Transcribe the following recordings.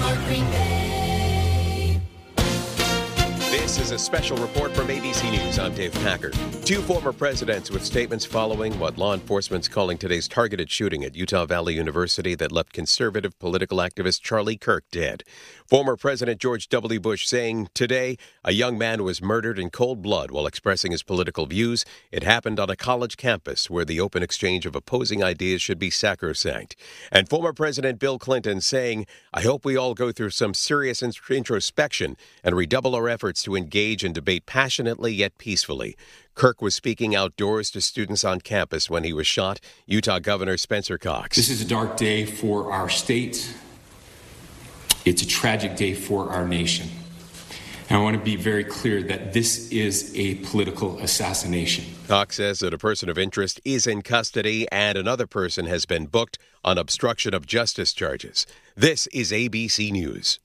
Green Bay. This is a special report from ABC News. I'm Dave Packard. Two former presidents with statements following what law enforcement's calling today's targeted shooting at Utah Valley University that left conservative political activist Charlie Kirk dead. Former President George W. Bush saying today a young man was murdered in cold blood while expressing his political views. It happened on a college campus where the open exchange of opposing ideas should be sacrosanct. And former President Bill Clinton saying, I hope we all go through some serious introspection and redouble our efforts to engage and debate passionately yet peacefully. Kirk was speaking outdoors to students on campus when he was shot. Utah Governor Spencer Cox. This is a dark day for our state. It's a tragic day for our nation. And I want to be very clear that this is a political assassination. Cox says that a person of interest is in custody and another person has been booked on obstruction of justice charges. This is ABC News.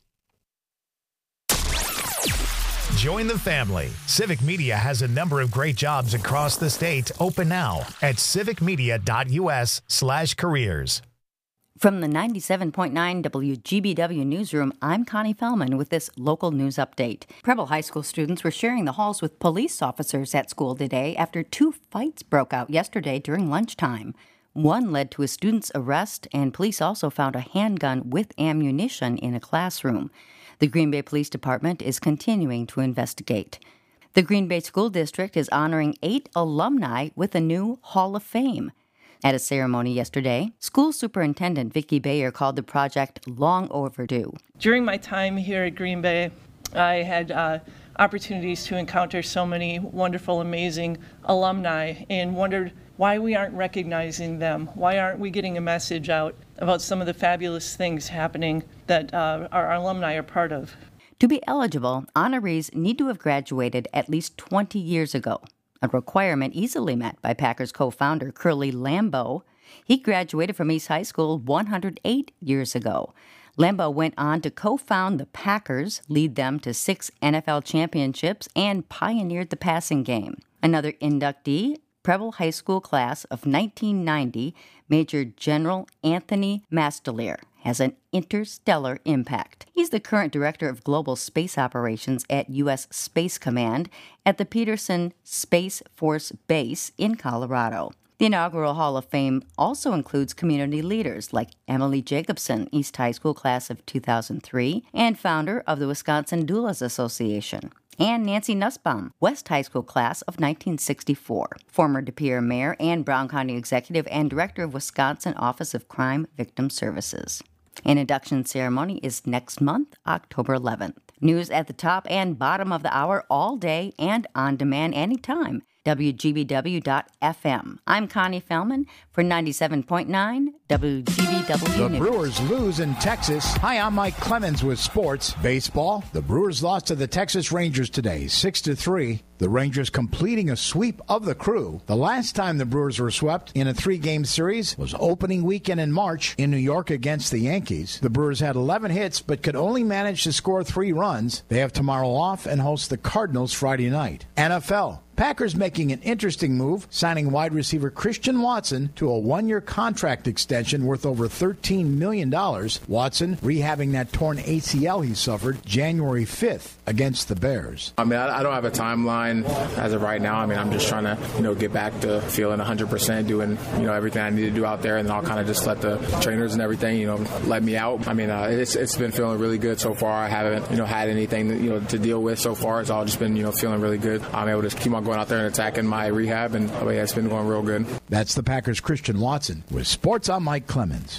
Join the family. Civic Media has a number of great jobs across the state open now at civicmedia.us/careers. From the 97.9 WGBW Newsroom, I'm Connie Fellman with this local news update. Preble High School students were sharing the halls with police officers at school today after two fights broke out yesterday during lunchtime. One led to a student's arrest, and police also found a handgun with ammunition in a classroom. The Green Bay Police Department is continuing to investigate. The Green Bay School District is honoring 8 alumni with a new Hall of Fame. At a ceremony yesterday, School Superintendent Vicki Bayer called the project long overdue. During my time here at Green Bay, I had opportunities to encounter so many wonderful, amazing alumni and wondered why we aren't recognizing them. Why aren't we getting a message out about some of the fabulous things happening that our alumni are part of? To be eligible, honorees need to have graduated at least 20 years ago, a requirement easily met by Packers co-founder Curly Lambeau. He graduated from East High School 108 years ago. Lambeau went on to co-found the Packers, lead them to 6 NFL championships, and pioneered the passing game. Another inductee, Preble High School class of 1990, Major General Anthony Mastelier, has an interstellar impact. He's the current Director of Global Space Operations at U.S. Space Command at the Peterson Space Force Base in Colorado. The inaugural Hall of Fame also includes community leaders like Emily Jacobson, East High School class of 2003, and founder of the Wisconsin Doulas Association, and Nancy Nussbaum, West High School class of 1964, former De Pere Mayor and Brown County Executive and Director of Wisconsin Office of Crime Victim Services. An induction ceremony is next month, October 11th. News at the top and bottom of the hour all day and on demand anytime. WGBW.FM. I'm Connie Fellman for 97.9 WGBW The News. Brewers lose in Texas. Hi, I'm Mike Clemens with sports. Baseball, the Brewers lost to the Texas Rangers today, 6-3. The Rangers completing a sweep of the Crew. The last time the Brewers were swept in a 3-game series was opening weekend in March in New York against the Yankees. The Brewers had 11 hits but could only manage to score 3 runs. They have tomorrow off and host the Cardinals Friday night. NFL. Packers making an interesting move, signing wide receiver Christian Watson to a 1-year contract extension worth over $13 million. Watson rehabbing that torn ACL he suffered January 5th against the Bears. I mean, I don't have a timeline as of right now. I mean, I'm just trying to, get back to feeling 100%, doing, everything I need to do out there, and then I'll kind of just let the trainers and everything, let me out. I mean, it's been feeling really good so far. I haven't, had anything, to deal with so far. It's all just been, feeling really good. I'm able to keep on going out there and attacking my rehab, and it's been going real good. That's the Packers' Christian Watson. With sports, I'm Mike Clemens.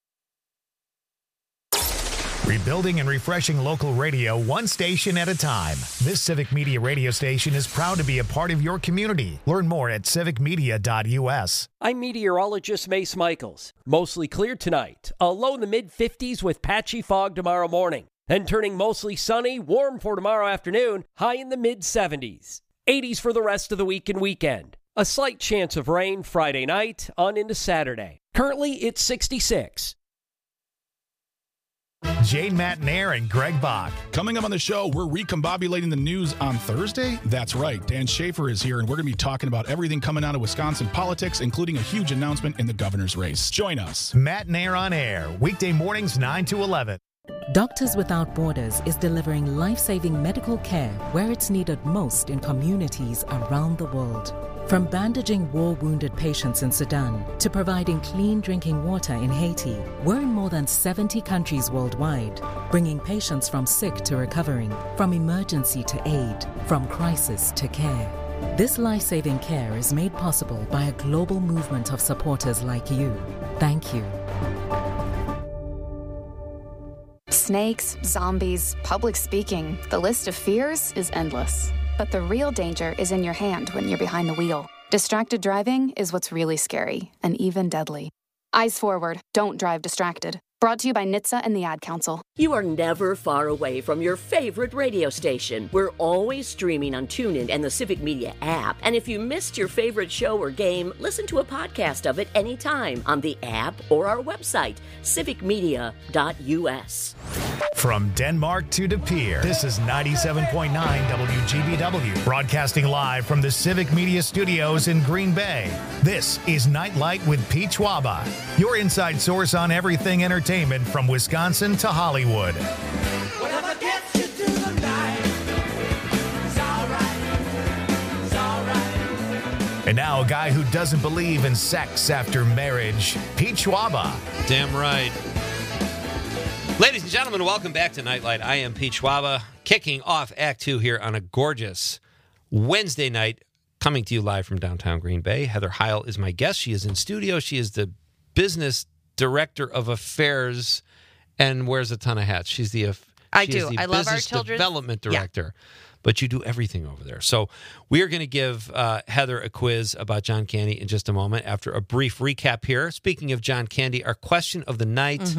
Rebuilding and refreshing local radio one station at a time. This Civic Media radio station is proud to be a part of your community. Learn more at civicmedia.us. I'm meteorologist Mace Michaels. Mostly clear tonight. A low in the mid-50s with patchy fog tomorrow morning. Then turning mostly sunny, warm for tomorrow afternoon, high in the mid-70s. 80s for the rest of the week and weekend. A slight chance of rain Friday night on into Saturday. Currently, it's 66. Jane Matnair and Greg Bach. Coming up on the show, we're recombobulating the news on Thursday. That's right. Dan Schaefer is here, and we're going to be talking about everything coming out of Wisconsin politics, including a huge announcement in the governor's race. Join us. Matnair on air, weekday mornings 9 to 11. Doctors Without Borders is delivering life-saving medical care where it's needed most in communities around the world. From bandaging war-wounded patients in Sudan to providing clean drinking water in Haiti, we're in more than 70 countries worldwide, bringing patients from sick to recovering, from emergency to aid, from crisis to care. This life-saving care is made possible by a global movement of supporters like you. Thank you. Snakes, zombies, public speaking, the list of fears is endless. But the real danger is in your hand when you're behind the wheel. Distracted driving is what's really scary and even deadly. Eyes forward, don't drive distracted. Brought to you by NHTSA and the Ad Council. You are never far away from your favorite radio station. We're always streaming on TuneIn and the Civic Media app. And if you missed your favorite show or game, listen to a podcast of it anytime on the app or our website, civicmedia.us. From Denmark to De Pere, this is 97.9 WGBW, broadcasting live from the Civic Media Studios in Green Bay. This is Nightlight with Pete Schwaba, your inside source on everything entertainment from Wisconsin to Hollywood. Whatever gets you through the night, it's all right. And now a guy who doesn't believe in sex after marriage, Pete Schwaba. Damn right. Ladies and gentlemen, welcome back to Nightlight. I am Pete Schwaba, kicking off Act 2 here on a gorgeous Wednesday night, coming to you live from downtown Green Bay. Heather Heil is my guest. She is in studio. She is the business director of affairs and wears a ton of hats. She's the I love our children's development director. Yeah. But you do everything over there. So we are going to give Heather a quiz about John Candy in just a moment after a brief recap here. Speaking of John Candy, our question of the night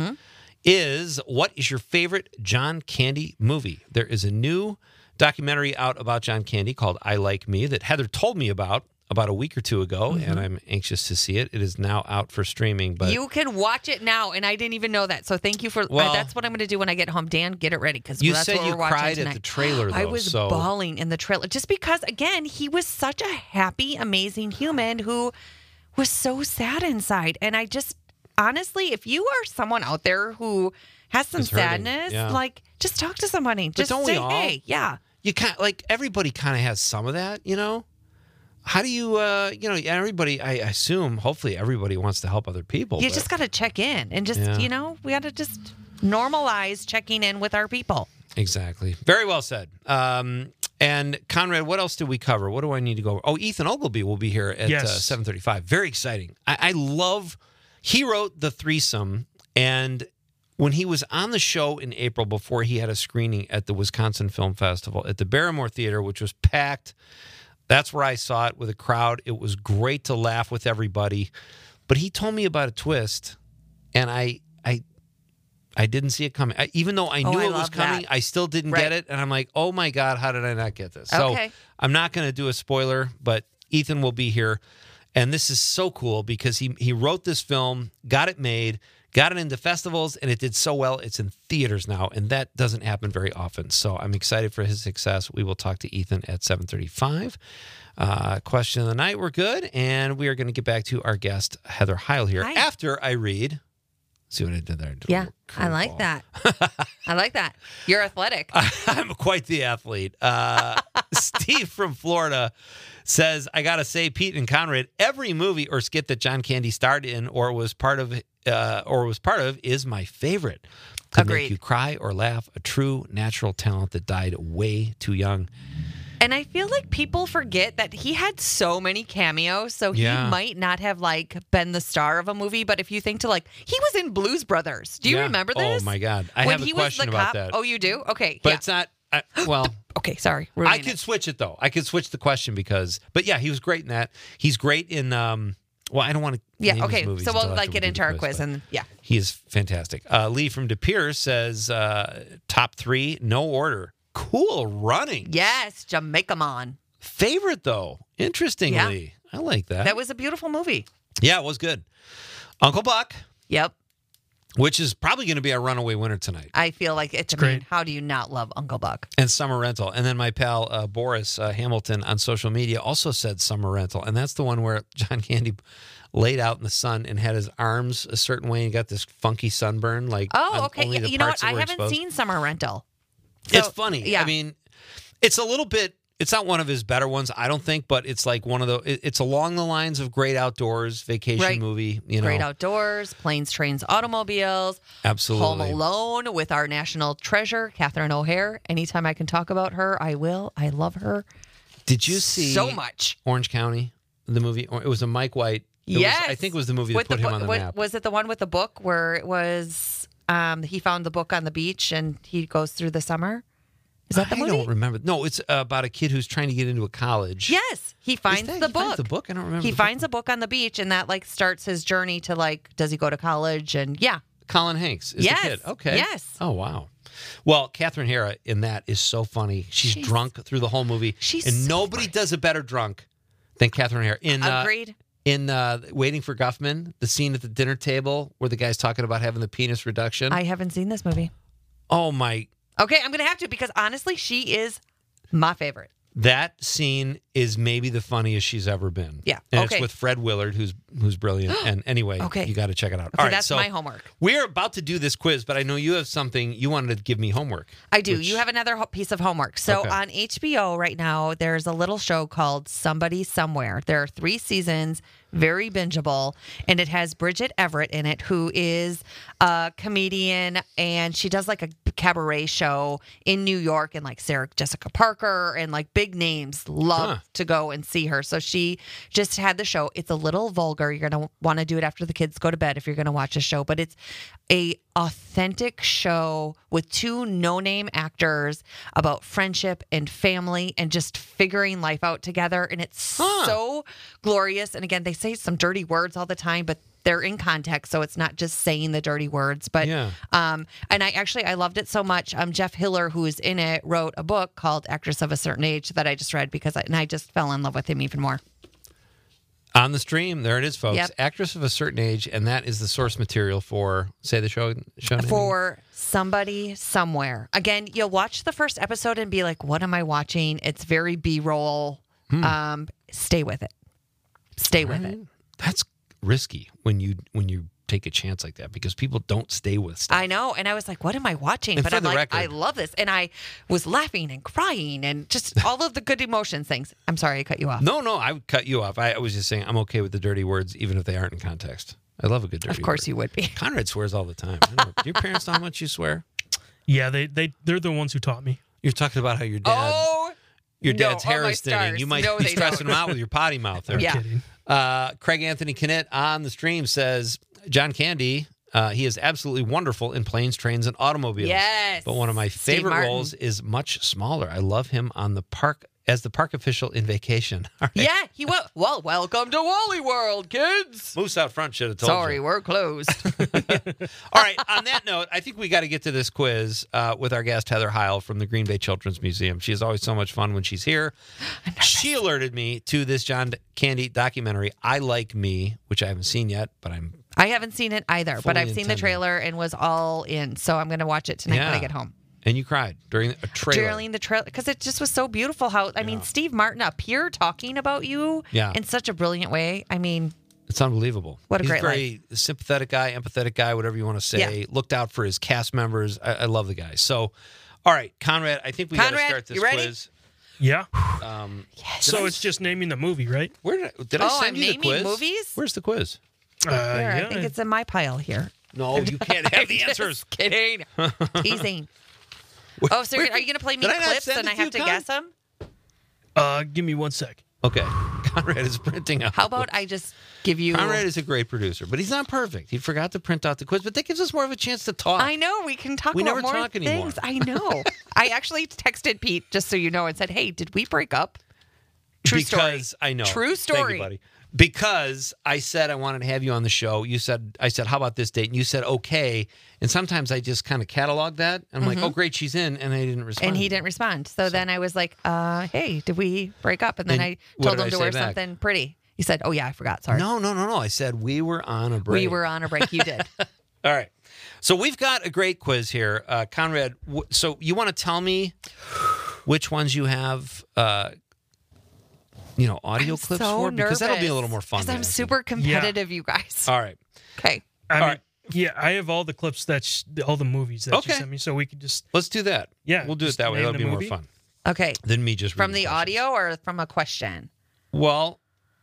is, what is your favorite John Candy movie? There is a new documentary out about John Candy called I Like Me that Heather told me about a week or two ago, and I'm anxious to see it. It is now out for streaming. But you can watch it now, and I didn't even know that. So thank you for that's what I'm going to do when I get home. Dan, get it ready, because that's what we're watching tonight. You said you cried at the trailer, though. I was bawling in the trailer, just because, again, he was such a happy, amazing human who was so sad inside. And I just, honestly, if you are someone out there who has some sadness, just talk to somebody. Just don't say, we all? Hey, yeah. You can't, everybody kind of has some of that, you know? How do you, everybody, I assume, hopefully everybody wants to help other people. You just got to check in and just, we got to just normalize checking in with our people. Exactly. Very well said. And Conrad, what else did we cover? What do I need to go over? Oh, Ethan Ogilvy will be here at 7:35. Very exciting. I love, he wrote The Threesome, and when he was on the show in April before he had a screening at the Wisconsin Film Festival at the Barrymore Theater, which was packed. That's where I saw it with a crowd. It was great to laugh with everybody. But he told me about a twist, and I didn't see it coming. Even though I knew it was coming, I still didn't get it. And I'm like, oh, my God, how did I not get this? So I'm not going to do a spoiler, but Ethan will be here. And this is so cool because he wrote this film, got it made, got it into festivals, and it did so well. It's in theaters now, and that doesn't happen very often. So I'm excited for his success. We will talk to Ethan at 7:35. Question of the night, we're good, and we are going to get back to our guest, Heather Heil, here after I read. See what I did there? Yeah, I like that. I like that. You're athletic. I'm quite the athlete. Steve from Florida says, I got to say, Pete and Conrad, every movie or skit that John Candy starred in or was part of is my favorite. Could make you cry or laugh. A true natural talent that died way too young. And I feel like people forget that he had so many cameos, so he might not have been the star of a movie. But if you think to he was in Blues Brothers. Do you remember this? Oh my God, I have a question about that. Oh, you do? Okay, but it's not. Okay, sorry. I could switch it though. I could switch the question but he was great in that. He's great in. I don't want to. Yeah. Okay. So we'll get into our quiz and he is fantastic. Lee from De Pere says top 3, no order. Cool running. Yes, Jamaica Man. Favorite, though, interestingly. I like that. That was a beautiful movie. Yeah, it was good. Uncle Buck. Yep. Which is probably going to be our runaway winner tonight. I feel like it's great. How do you not love Uncle Buck? And Summer Rental. And then my pal Boris Hamilton on social media also said Summer Rental. And that's the one where John Candy laid out in the sun and had his arms a certain way and got this funky sunburn. Like, Oh, okay. only the You know parts what? that I were haven't exposed. seen Summer Rental. It's funny. Yeah. I mean, it's a little bit. It's not one of his better ones, I don't think, but it's like one of the. It's along the lines of Great Outdoors vacation Right. movie. You know, Great Outdoors, Planes, Trains, Automobiles. Absolutely. Home Alone with our national treasure, Catherine O'Hare. Anytime I can talk about her, I will. I love her. Did you see so much Orange County, the movie? It was a Mike White. Yes. I think it was the movie that With put the him book- on the what- map. Was it the one with the book where it was he found the book on the beach and he goes through the summer? Is that the movie? I don't remember. No, it's about a kid who's trying to get into a college. Yes, he finds the book. Finds the book. I don't remember. He the finds a book on the beach, and that like starts his journey to like, does he go to college? And yeah, Colin Hanks is Yes. the kid. Okay. Yes. Oh, wow. Well, Catherine Hara in that is so funny. She's drunk through the whole movie. And nobody does a better drunk than Catherine Hara. Agreed. In Waiting for Guffman, the scene at the dinner table where the guy's talking about having the penis reduction. I haven't seen this movie. Oh, my. Okay, I'm gonna have to because honestly, she is my favorite. That scene is maybe the funniest she's ever been. Yeah. And Okay. it's with Fred Willard, who's brilliant. And anyway, Okay. you got to check it out. Okay, All right, that's so my homework. We're about to do this quiz, but I know you have something you wanted to give me homework. I do. which- You have another piece of homework. So Okay. on HBO right now, there's a little show called Somebody Somewhere. There are 3 seasons, very bingeable, and it has Bridget Everett in it, who is a comedian, and she does like a cabaret show in New York, and like Sarah Jessica Parker and like big names love to go and see her. So she just had the show. It's a little vulgar. You're going to want to do it after the kids go to bed if you're going to watch a show, but it's a authentic show with 2 no-name actors about friendship and family and just figuring life out together. And it's so glorious. And again, they say some dirty words all the time, but they're in context, so it's not just saying the dirty words. But Yeah. and I loved it so much. Jeff Hiller, who is in it, wrote a book called Actress of a Certain Age that I just read because I just fell in love with him even more. On the stream, there it is, folks. Yep. Actress of a Certain Age, and that is the source material for, say the show name? For Somebody Somewhere. Again, you'll watch the first episode and be like, what am I watching? It's very B-roll. Stay with it. Stay with it. That's risky when you take a chance like that because people don't stay with stuff. I know. And I was like, what am I watching? And But for I'm the like, record- I love this. And I was laughing and crying and just all of the good emotions things. I'm sorry I cut you off. No, I would cut you off. I was just saying I'm okay with the dirty words even if they aren't in context. I love a good dirty word. Of course you would be. Conrad swears all the time. I know. Do your parents know how much you swear? Yeah, they're the ones who taught me. You're talking about how your dad... Oh, Your no. dad's Oh, hair my is thinning. stars. You might No, be they stressing don't. him out with your potty mouth there. I'm Yeah. kidding. Craig Anthony Kinnett on the stream says, John Candy, he is absolutely wonderful in Planes, Trains, and Automobiles. Yes. But one of my Steve favorite Martin. roles is much smaller. I love him on the park as the park official in Vacation. All right. Yeah, he will. Well, welcome to Wally World, kids. Moose out front should have told Sorry, you. we're closed. All right. On that note, I think we got to get to this quiz with our guest, Heather Heil from the Green Bay Children's Museum. She is always so much fun when she's here. She alerted me to this John Candy documentary, I Like Me, which I haven't seen yet, but I haven't seen it either, but Fully I've seen the intended. trailer and was all in. So I'm going to watch it tonight when I get home. And you cried during a trailer. During the trailer, because it just was so beautiful. How I mean, Steve Martin up here talking about you Yeah. in such a brilliant way. I mean, It's unbelievable. What a He's great very sympathetic guy, empathetic guy, whatever you want to say. Yeah. Looked out for his cast members. I love the guy. So, all right, Conrad, I think we got to Conrad, start this you ready? quiz. Yeah. yes. So it's just naming the movie, right? Where did I Oh, send I'm you the naming quiz? movies? Where's the quiz? Here, I think it's in my pile here. No, you can't have the answers. Just kidding. Teasing. Oh, so are you going to play me Did I not clips send and it I to have you, to Con? guess them? Give me 1 sec. Okay. Conrad is printing out. How about I just give you? Conrad is a great producer, but he's not perfect. He forgot to print out the quiz, but that gives us more of a chance to talk. I know we can talk We about never more talk things. anymore. I know. I actually texted Pete just so you know and said, "Hey, did we break up?" True because story. I know. True Thank you, story. buddy. Because I said I wanted to have you on the show. I said, how about this date? And you said, okay. And sometimes I just kind of catalog that. I'm like, oh, great, she's in. And I didn't respond. And he didn't respond. So then I was like, hey, did we break up? And then And I what told did him I to say wear back? something pretty. He said, oh, yeah, I forgot. Sorry. No. I said we were on a break. We were on a break. You did. All right. So we've got a great quiz here. Conrad, so you want to tell me which ones you have audio I'm clips so for? Because that'll be a nervous, little more fun. 'cause I'm super competitive, you guys. All right. Okay. I All mean, yeah, I have all the clips all the movies that you sent me, so we could just Let's do that. Yeah, we'll do it just that way. name That'll the be more movie. fun Okay. than me just From reading the audio or from a question? Well,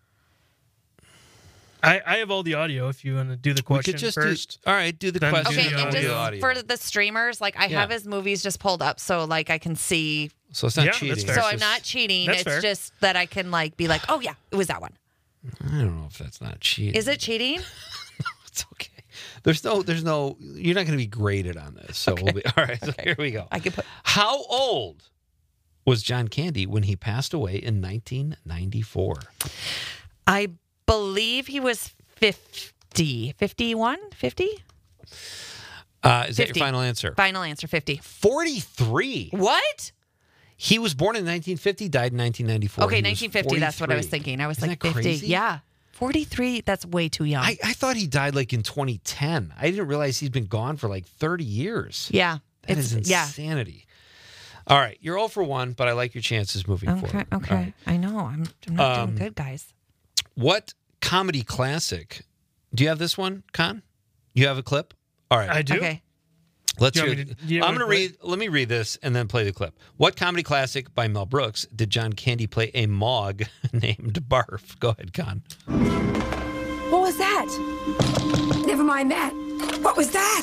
I have all the audio. If you want to do the we question could just first, do. All right, do the then question. Okay, the and audio. just audio. for the streamers, like I have his movies just pulled up, so like I can see. So it's not Yeah, cheating. that's fair. So It's I'm just- not cheating. That's It's fair. just that I can like be like, oh yeah, it was that one. I don't know if that's not cheating. Is it cheating? It's okay. There's no. You're not going to be graded on this. So we'll be all right. So here we go. I can put. How old was John Candy when he passed away in 1994? I believe he was 50, 51, 50. Is that 50. your final answer? Final answer, 50. 43. What? He was born in 1950, died in 1994. Okay, He was 1950. That's what I was 43. thinking. I was Isn't like that 50. crazy? Yeah. 43. That's way too young. I thought he died like in 2010. I didn't realize he'd been gone for like 30 years. yeah. That is insanity. All right, you're 0 for 1, but I like your chances moving Okay. forward. Okay. All right. I know. I'm not doing good, guys. What comedy classic? Do you have this one, Con? You have a clip? All right. I do. Okay. Let's Do you hear. want me to- do you I'm want going me to to read. Let me read this and then play the clip. What comedy classic by Mel Brooks did John Candy play a Mog named Barf? Go ahead, Con. What was that? Never mind that. What was that?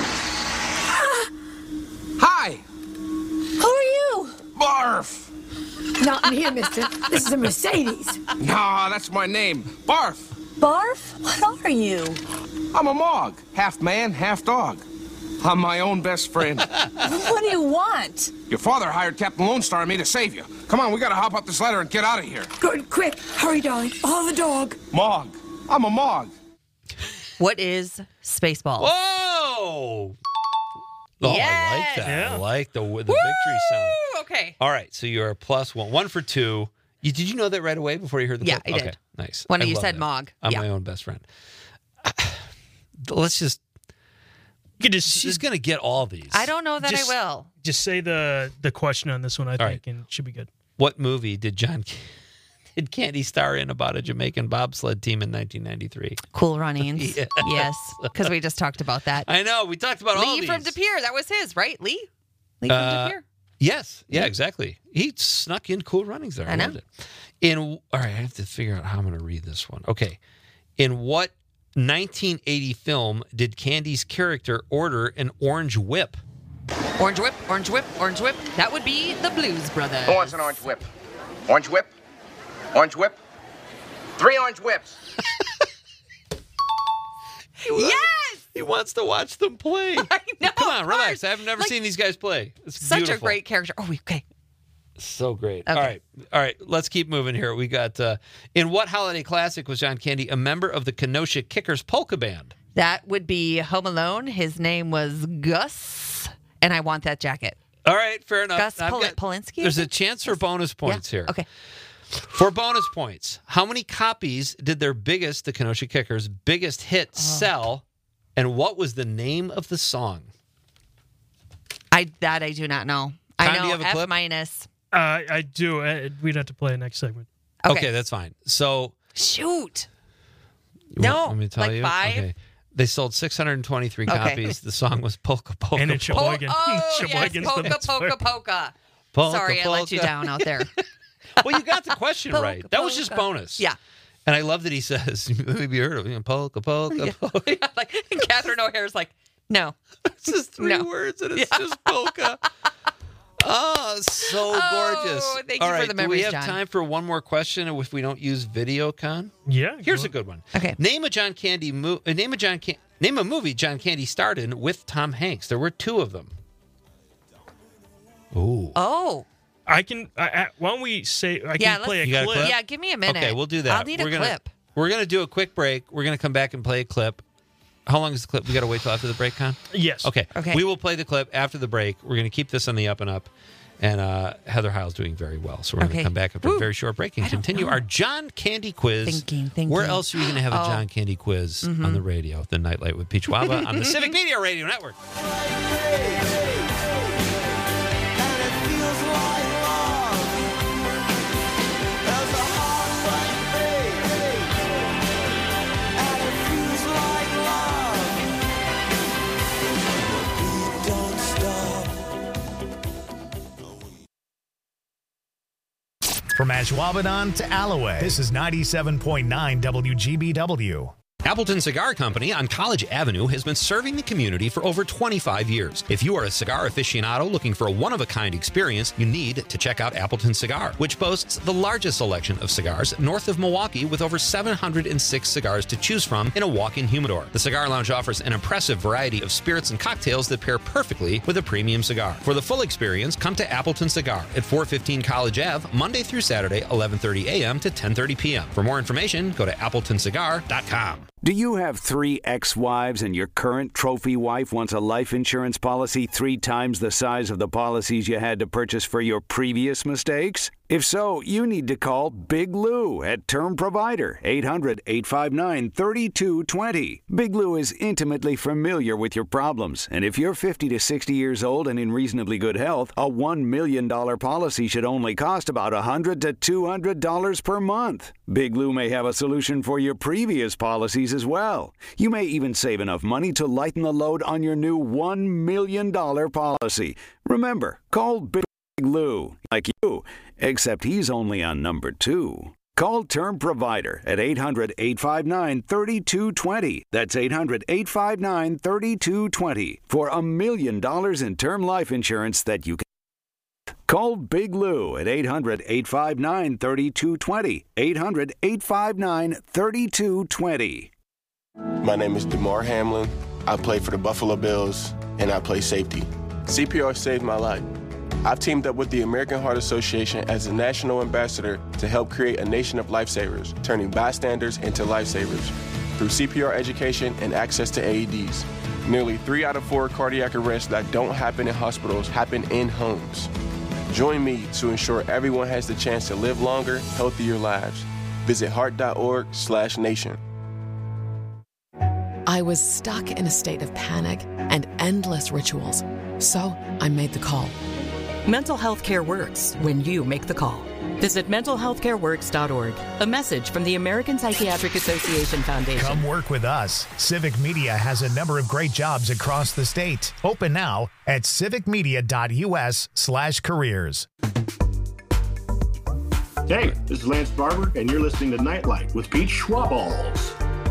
Hi! Who are you? Barf! Not in here, mister. This is a Mercedes. Nah, that's my name. Barf! Barf? What are you? I'm a Mog. Half man, half dog. I'm my own best friend. What do you want? Your father hired Captain Lone Star and me to save you. Come on, we gotta hop up this ladder and get out of here. Good, quick. Hurry, darling. Follow the dog. Mog. I'm a Mog. What is Spaceball? Whoa! Oh, Yes! I like that. Yeah. I like the victory sound. Ooh, okay. All right, so you're a +1. 1 for 2. Did you know that right away before you heard the Yeah, clip? I Okay, did. nice. When I you love said that. Mog. I'm Yeah. my own best friend. Let's just. You could just She's going to get all these. I don't know that Just- I will. just say the question on this one. I think right. and it should be good. What movie did did Candy star in about a Jamaican bobsled team in 1993? Cool Runnings. Yes. Yes, because we just talked about that. I know. We talked about all Lee these. from De Pere. That was his, right? Lee from De Pere. Yes. Yeah, exactly. He snuck in Cool Runnings there. I I know. loved it. All right, I have to figure out how I'm going to read this one. Okay. In what 1980 film did Candy's character order an orange whip? Orange Whip, Orange Whip, Orange Whip. That would be the Blues Brothers. Who wants an orange whip? Orange whip? Orange whip? 3 orange whips. Yes! He wants to watch them play. I know. Come on, of relax. course. I've never Like, seen these guys play. It's Such beautiful. a great character. Oh, okay. So great. Okay. All right. Let's keep moving here. We got in what holiday classic was John Candy a member of the Kenosha Kickers polka band? That would be Home Alone. His name was Gus, and I want that jacket. All right, fair enough. Gus I've got- Polinski? There's a chance for bonus points here. Okay. For bonus points, how many copies did their biggest, the Kenosha Kickers' biggest hit sell, and what was the name of the song? I do not know. Con, I do know you have a F clip? minus. I do. We'd have to play next segment. Okay, that's fine. So Shoot. you No, want me to tell like you? 5? Okay. They sold 623 Okay. copies. The song was Polka Polka. And in Polka. Sheboygan. Oh, yes, Sheboygan's polka, the best polka, part. polka. Polka, Sorry, I let you polka. down out there. Well, you got the question Polka, right. That was just polka. bonus. Yeah. And I love that he says, maybe you heard of it, polka, polka, polka. Yeah, like Catherine O'Hare's like, no. It's just 3 No. words and it's just polka. Oh, so gorgeous. thank All you for right, the do we memories, have John. time for one more question if we don't use video, Con? Yeah. Here's a good one. Okay. Name a movie John Candy starred in with Tom Hanks. There were 2 of them. Ooh. Oh. I can. Why don't we say? I Yeah, can play a You got a clip. clip? Yeah, give me a minute. Okay, we'll do that. I'll need We're a gonna, clip. We're going to do a quick break. We're going to come back and play a clip. How long is the clip? We got to wait till after the break, Con? Yes. Okay. Okay. We will play the clip after the break. We're going to keep this on the up and up. And Heather Heil's doing very well. So we're going to Okay. come back after a Woo. very short break and I don't continue know. our John Candy quiz. Thinking. Where else are you going to have a Oh. John Candy quiz on the radio? The Nightlight with Peach Waba on the Civic Media Radio Network. And it feels like love. There's a heart From Ashwaubenon to Alloway, this is 97.9 WGBW. Appleton Cigar Company on College Avenue has been serving the community for over 25 years. If you are a cigar aficionado looking for a one-of-a-kind experience, you need to check out Appleton Cigar, which boasts the largest selection of cigars north of Milwaukee with over 706 cigars to choose from in a walk-in humidor. The Cigar Lounge offers an impressive variety of spirits and cocktails that pair perfectly with a premium cigar. For the full experience, come to Appleton Cigar at 415 College Ave, Monday through Saturday, 11:30 a.m. to 10:30 p.m. For more information, go to appletoncigar.com. Do you have 3 ex-wives and your current trophy wife wants a life insurance policy 3 times the size of the policies you had to purchase for your previous mistakes? If so, you need to call Big Lou at Term Provider, 800-859-3220. Big Lou is intimately familiar with your problems, and if you're 50 to 60 years old and in reasonably good health, a $1 million policy should only cost about $100 to $200 per month. Big Lou may have a solution for your previous policies as well. You may even save enough money to lighten the load on your new $1 million policy. Remember, call Big Lou, like you, except he's only on number 2. Call Term Provider at 800-859-3220. That's 800-859-3220 for $1 million in term life insurance that you can. Call Big Lou at 800-859-3220. 800-859-3220. My name is DeMar Hamlin. I play for the Buffalo Bills, and I play safety. CPR saved my life. I've teamed up with the American Heart Association as a national ambassador to help create a nation of lifesavers, turning bystanders into lifesavers through CPR education and access to AEDs. Nearly 3 out of 4 cardiac arrests that don't happen in hospitals happen in homes. Join me to ensure everyone has the chance to live longer, healthier lives. Visit heart.org/nation. I was stuck in a state of panic and endless rituals, so I made the call. Mental health care works when you make the call. Visit mentalhealthcareworks.org. A message from the American Psychiatric Association Foundation. Come work with us. Civic Media has a number of great jobs across the state. Open now at civicmedia.us/careers. Hey, this is Lance Barber, and you're listening to Nightlight with Pete Schwaballs.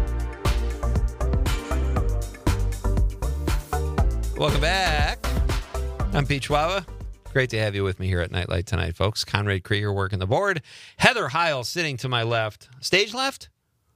Welcome back. I'm Pete Schwaba. Great to have you with me here at Nightlight tonight, folks. Conrad Krieger working the board. Heather Heil sitting to my left. Stage left?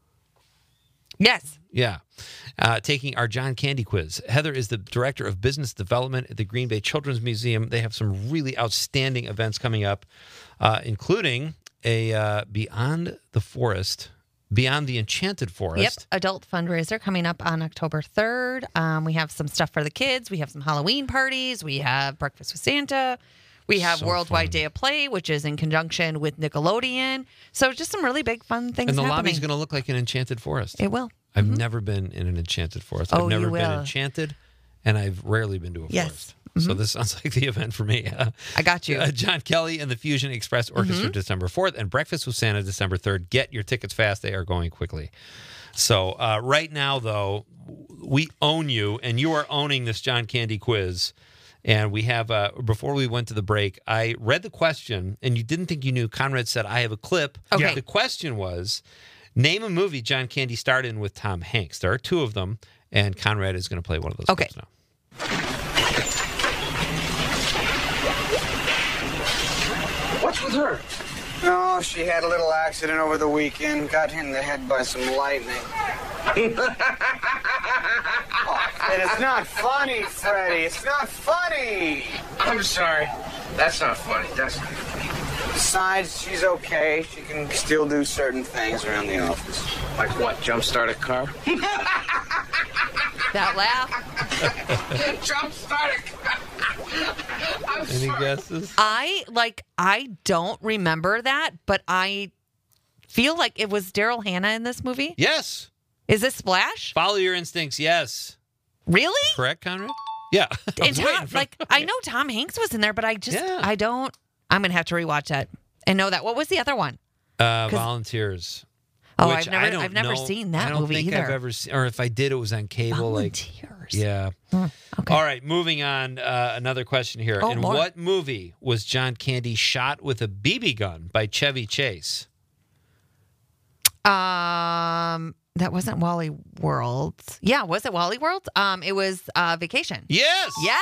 Yes. Yeah. Taking our John Candy quiz. Heather is the Director of Business Development at the Green Bay Children's Museum. They have some really outstanding events coming up, including a Beyond the Enchanted Forest. Yep, adult fundraiser coming up on October 3rd. We have some stuff for the kids. We have some Halloween parties. We have Breakfast with Santa. We have Worldwide Day of Play, which is in conjunction with Nickelodeon. So just some really big fun things happening. And the happening. lobby's going to look like an enchanted forest. It will. I've never been in an enchanted forest. I've never been enchanted, and I've rarely been to a forest. So this sounds like the event for me. I got you. John Kelly and the Fusion Express Orchestra December 4th and Breakfast with Santa December 3rd. Get your tickets fast. They are going quickly. So right now, though, we own you, and you are owning this John Candy quiz. And we have, before we went to the break, I read the question, and you didn't think you knew. Conrad said, I have a clip. Okay. The question was, name a movie John Candy starred in with Tom Hanks. There are 2 of them, and Conrad is going to play one of those clips now. What's with her? Oh, she had a little accident over the weekend. Got hit in the head by some lightning. It's not funny, Freddie. It's not funny. I'm sorry. That's not funny. That's not funny. Besides, she's okay. She can still do certain things around the office. Like what? Jumpstart a car? That laugh. Jumpstart a car. Any guesses? I don't remember that, but I feel like it was Daryl Hannah in this movie. Yes. Is this Splash? Follow your instincts, yes. Really? Correct, Conrad? Yeah. And Tom, I know Tom Hanks was in there, but I don't. I'm going to have to rewatch that and know that. What was the other one? Volunteers. Oh, which I've never seen that movie either. I don't think I've ever seen, or if I did, it was on cable. Volunteers. Yeah. Okay. All right, moving on. Another question here. In what movie was John Candy shot with a BB gun by Chevy Chase? That wasn't Wally World. Yeah, was it Wally World? It was Vacation. Yes. Yeah.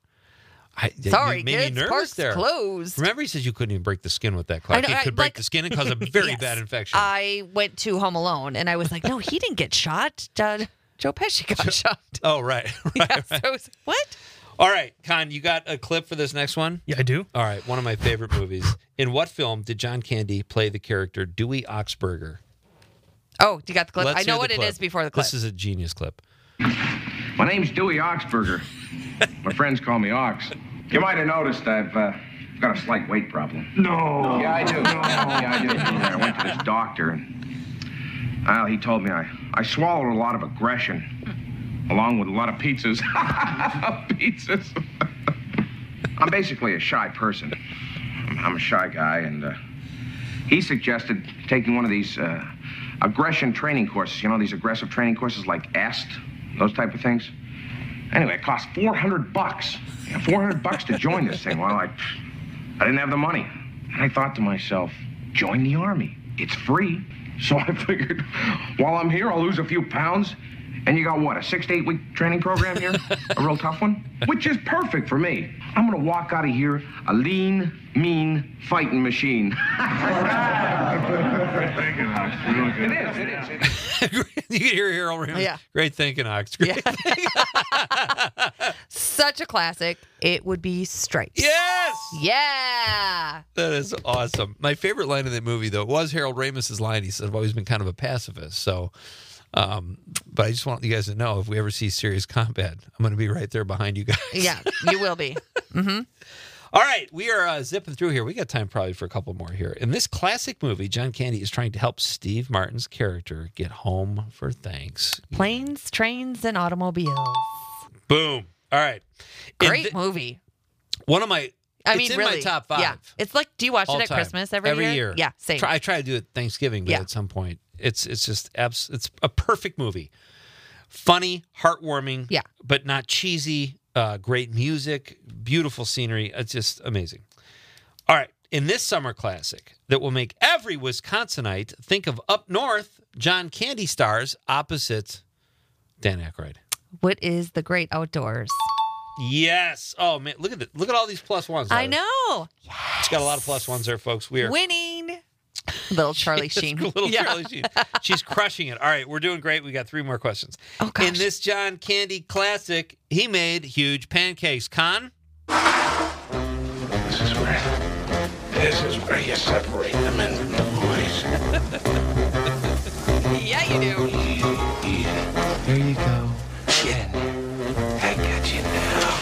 Sorry, you made me nervous park's there. Closed. Remember, he said you couldn't even break the skin with that Clark. It could break the skin and cause a very bad infection. I went to Home Alone, and I was like, no, he didn't get shot. Joe Pesci got shot. Oh, right. So I was, what? All right, Con, you got a clip for this next one? Yeah, I do. All right, one of my favorite movies. In what film did John Candy play the character Dewey Oxberger? Oh, you got the clip? Let's I know hear what the it clip. is before the clip. This is a genius clip. My name's Dewey Oxberger. My friends call me Ox. You might have noticed I've got a slight weight problem. No. Yeah, I do. Yeah, I do. I went to this doctor, and well, he told me I swallowed a lot of aggression, along with a lot of pizzas. Pizzas. I'm basically a shy person. I'm a shy guy, and he suggested taking one of these aggression training courses. You know, these aggressive training courses like EST, those type of things. Anyway, it cost $400. Yeah, $400 to join this thing. Well, I didn't have the money. And I thought to myself, join the Army. It's free. So I figured, while I'm here, I'll lose a few pounds. And you got what, a 6 to 8 week training program here? A real tough one? Which is perfect for me. I'm gonna walk out of here a lean, mean, fighting machine. Great thinking, Ox. Really good. It is. You can hear Harold Ramis. Yeah. Great thinking, Ox. Great thinking. Such a classic. It would be Stripes. Yes! Yeah! That is awesome. My favorite line in that movie, though, was Harold Ramis's line. He said, I've always been kind of a pacifist, so... but I just want you guys to know, if we ever see serious combat, I'm going to be right there behind you guys. Yeah, you will be. Mm-hmm. All right, we are zipping through here. We got time probably for a couple more here. In this classic movie, John Candy is trying to help Steve Martin's character get home for thanks. Planes, trains, and automobiles. Boom. All right. Great movie. One of my... It's in really, my top 5. Yeah. It's like, do you watch it at time. Christmas every year? Yeah, same. I try to do it Thanksgiving, but at some point, it's just it's a perfect movie. Funny, heartwarming, but not cheesy. Great music, beautiful scenery. It's just amazing. All right, in this summer classic that will make every Wisconsinite think of Up North, John Candy stars opposite Dan Aykroyd. What is The Great Outdoors? Yes. Oh man, look at all these plus ones. I know. Yes. She's got a lot of plus ones there, folks. We are winning. Little Charlie Sheen. Charlie Sheen. She's crushing it. All right, we're doing great. We got 3 more questions. Oh, gosh. In this John Candy classic, he made huge pancakes. Con? This is where you separate the men from the boys. Yeah, you do. There you go. Get in there. I got you now.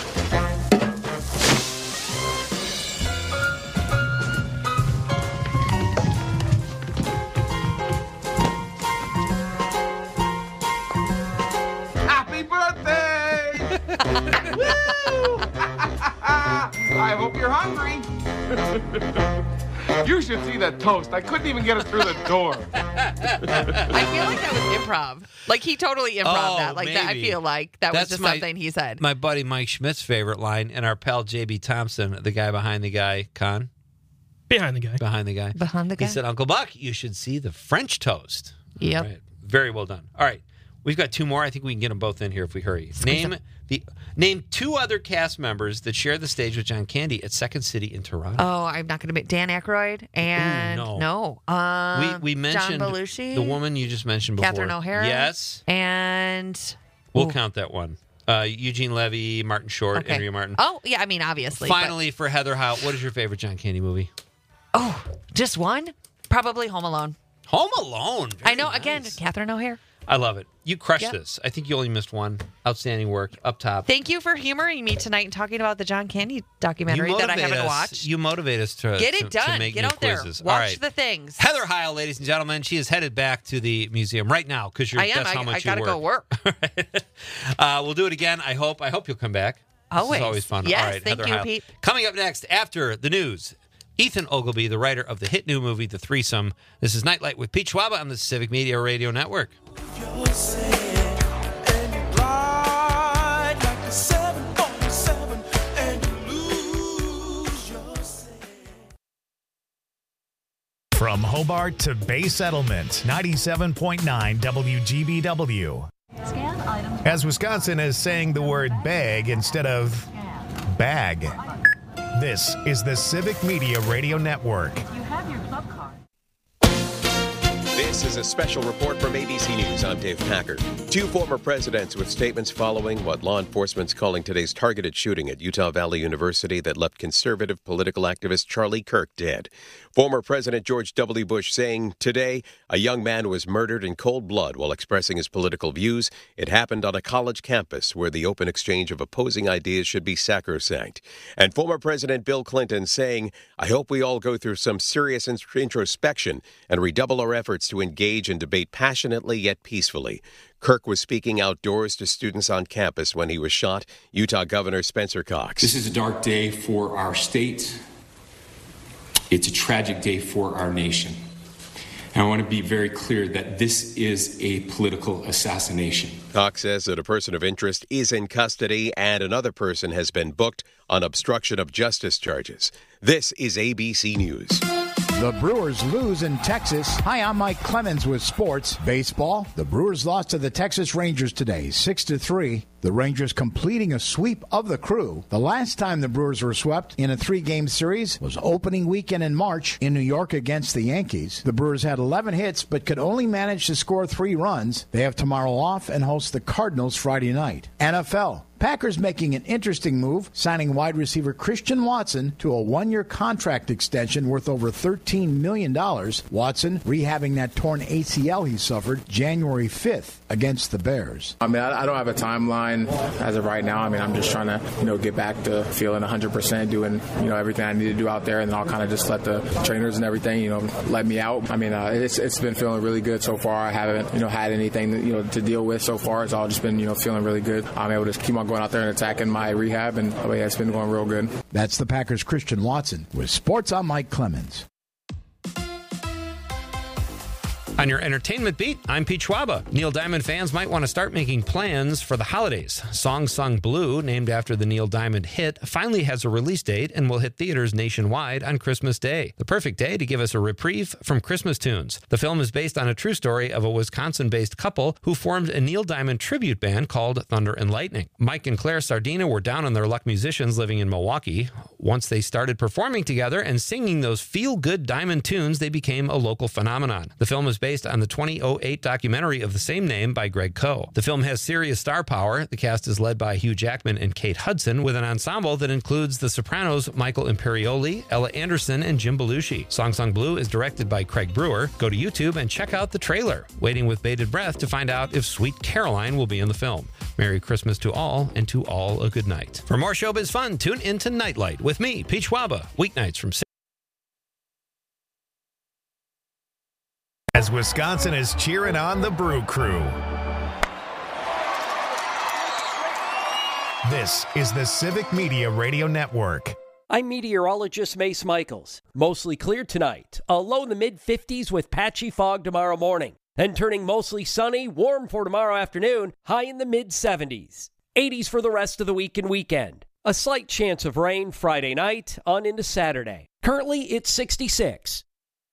Happy birthday! Woo! I hope you're hungry. You should see that toast. I couldn't even get it through the door. I feel like that was improv. Like, he totally improv that. Like, that, I maybe. feel like that was just my- something he said. My buddy Mike Schmidt's favorite line, and our pal J.B. Thompson, the guy behind the guy, Con? Behind the guy. Behind the guy. Behind the guy. He said, Uncle Buck, you should see the French toast. Yep. All right. Very well done. All right. We've got 2 more. I think we can get them both in here if we hurry. Name 2 other cast members that share the stage with John Candy at Second City in Toronto. Oh, I'm not going to be Dan Aykroyd and Ooh, no. We mentioned John Belushi, the woman you just mentioned before. Catherine O'Hara. Yes. And We'll count that one. Eugene Levy, Martin Short, okay. Andrea Martin. Oh, yeah, I mean, obviously. Finally, for Heather Howe, what is your favorite John Candy movie? Oh, just one? Probably Home Alone. Home Alone. I know, again, Catherine O'Hara. I love it. You crushed Yep. this. I think you only missed one. Outstanding work. Up top. Thank you for humoring me tonight and talking about the John Candy documentary that I haven't watched. You motivate us to Get it done. To make Get new out there. quizzes. Watch All right. the things. Heather Heil, ladies and gentlemen, she is headed back to the museum right now because that's how much I gotta you go work. We'll do it again. I hope you'll come back. Always. This is always fun. Yes, All right, thank Heather you, Heil. Pete. Coming up next after the news, Ethan Ogilvy, the writer of the hit new movie, The Threesome. This is Nightlight with Pete Schwaba on the Civic Media Radio Network. From Hobart to Bay Settlement, 97.9 WGBW. As Wisconsin is saying the word bag instead of bag. This is the Civic Media Radio Network. You have your club card. This is a special report from ABC News. I'm Dave Packer. Two former presidents with statements following what law enforcement's calling today's targeted shooting at Utah Valley University that left conservative political activist Charlie Kirk dead. Former President George W. Bush saying today a young man was murdered in cold blood while expressing his political views. It happened on a college campus where the open exchange of opposing ideas should be sacrosanct. And former President Bill Clinton saying, I hope we all go through some serious introspection and redouble our efforts to engage and debate passionately yet peacefully. Kirk was speaking outdoors to students on campus when he was shot. Utah Governor Spencer Cox. This is a dark day for our state. It's a tragic day for our nation. And I want to be very clear that this is a political assassination. Cox says that a person of interest is in custody and another person has been booked on obstruction of justice charges. This is ABC News. The Brewers lose in Texas. Hi, I'm Mike Clemens with sports. Baseball. The Brewers lost to the Texas Rangers today, 6-3. The Rangers completing a sweep of the crew. The last time the Brewers were swept in a 3-game series was opening weekend in March in New York against the Yankees. The Brewers had 11 hits but could only manage to score 3 runs. They have tomorrow off and host the Cardinals Friday night. NFL. Packers making an interesting move, signing wide receiver Christian Watson to a 1-year contract extension worth over $13 million. Watson rehabbing that torn ACL he suffered January 5th against the Bears. I mean, I don't have a timeline as of right now. I mean, I'm just trying to, get back to feeling 100%, doing, everything I need to do out there, and then I'll kind of just let the trainers and everything, let me out. I mean, it's been feeling really good so far. I haven't, had anything, to deal with so far. It's all just been, feeling really good. I'm able to keep on going out there and attacking my rehab, and it's been going real good. That's the Packers' Christian Watson. With sports, I'm Mike Clemens. On your entertainment beat, I'm Pete Schwaba. Neil Diamond fans might want to start making plans for the holidays. Song Sung Blue, named after the Neil Diamond hit, finally has a release date and will hit theaters nationwide on Christmas Day. The perfect day to give us a reprieve from Christmas tunes. The film is based on a true story of a Wisconsin-based couple who formed a Neil Diamond tribute band called Thunder and Lightning. Mike and Claire Sardina were down on their luck musicians living in Milwaukee. Once they started performing together and singing those feel-good Diamond tunes, they became a local phenomenon. The film is based on the 2008 documentary of the same name by Greg Coe. The film has serious star power. The cast is led by Hugh Jackman and Kate Hudson, with an ensemble that includes The Sopranos' Michael Imperioli, Ella Anderson, and Jim Belushi. Song Sung Blue is directed by Craig Brewer. Go to YouTube and check out the trailer. Waiting with bated breath to find out if Sweet Caroline will be in the film. Merry Christmas to all, and to all a good night. For more showbiz fun, tune into Nightlight with me, Pete Schwaba, weeknights from 6. As Wisconsin is cheering on the Brew Crew. This is the Civic Media Radio Network. I'm meteorologist Mace Michaels. Mostly clear tonight. A low in the mid-50s with patchy fog tomorrow morning. Then turning mostly sunny, warm for tomorrow afternoon, high in the mid-70s. 80s for the rest of the week and weekend. A slight chance of rain Friday night on into Saturday. Currently, it's 66.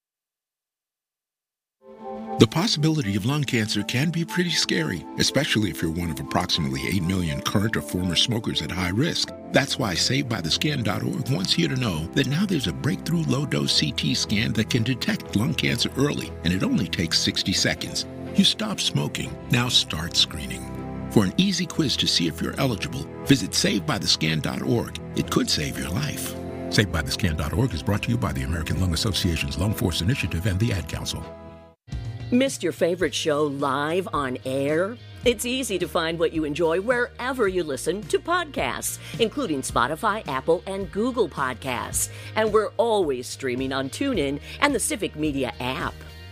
The possibility of lung cancer can be pretty scary, especially if you're one of approximately 8 million current or former smokers at high risk. That's why SaveByTheScan.org wants you to know that now there's a breakthrough low-dose CT scan that can detect lung cancer early, and it only takes 60 seconds. You stop smoking, now start screening. For an easy quiz to see if you're eligible, visit SaveByTheScan.org. It could save your life. SaveByTheScan.org is brought to you by the American Lung Association's Lung Force Initiative and the Ad Council. Missed your favorite show live on air? It's easy to find what you enjoy wherever you listen to podcasts, including Spotify, Apple, and Google Podcasts. And we're always streaming on TuneIn and the Civic Media app.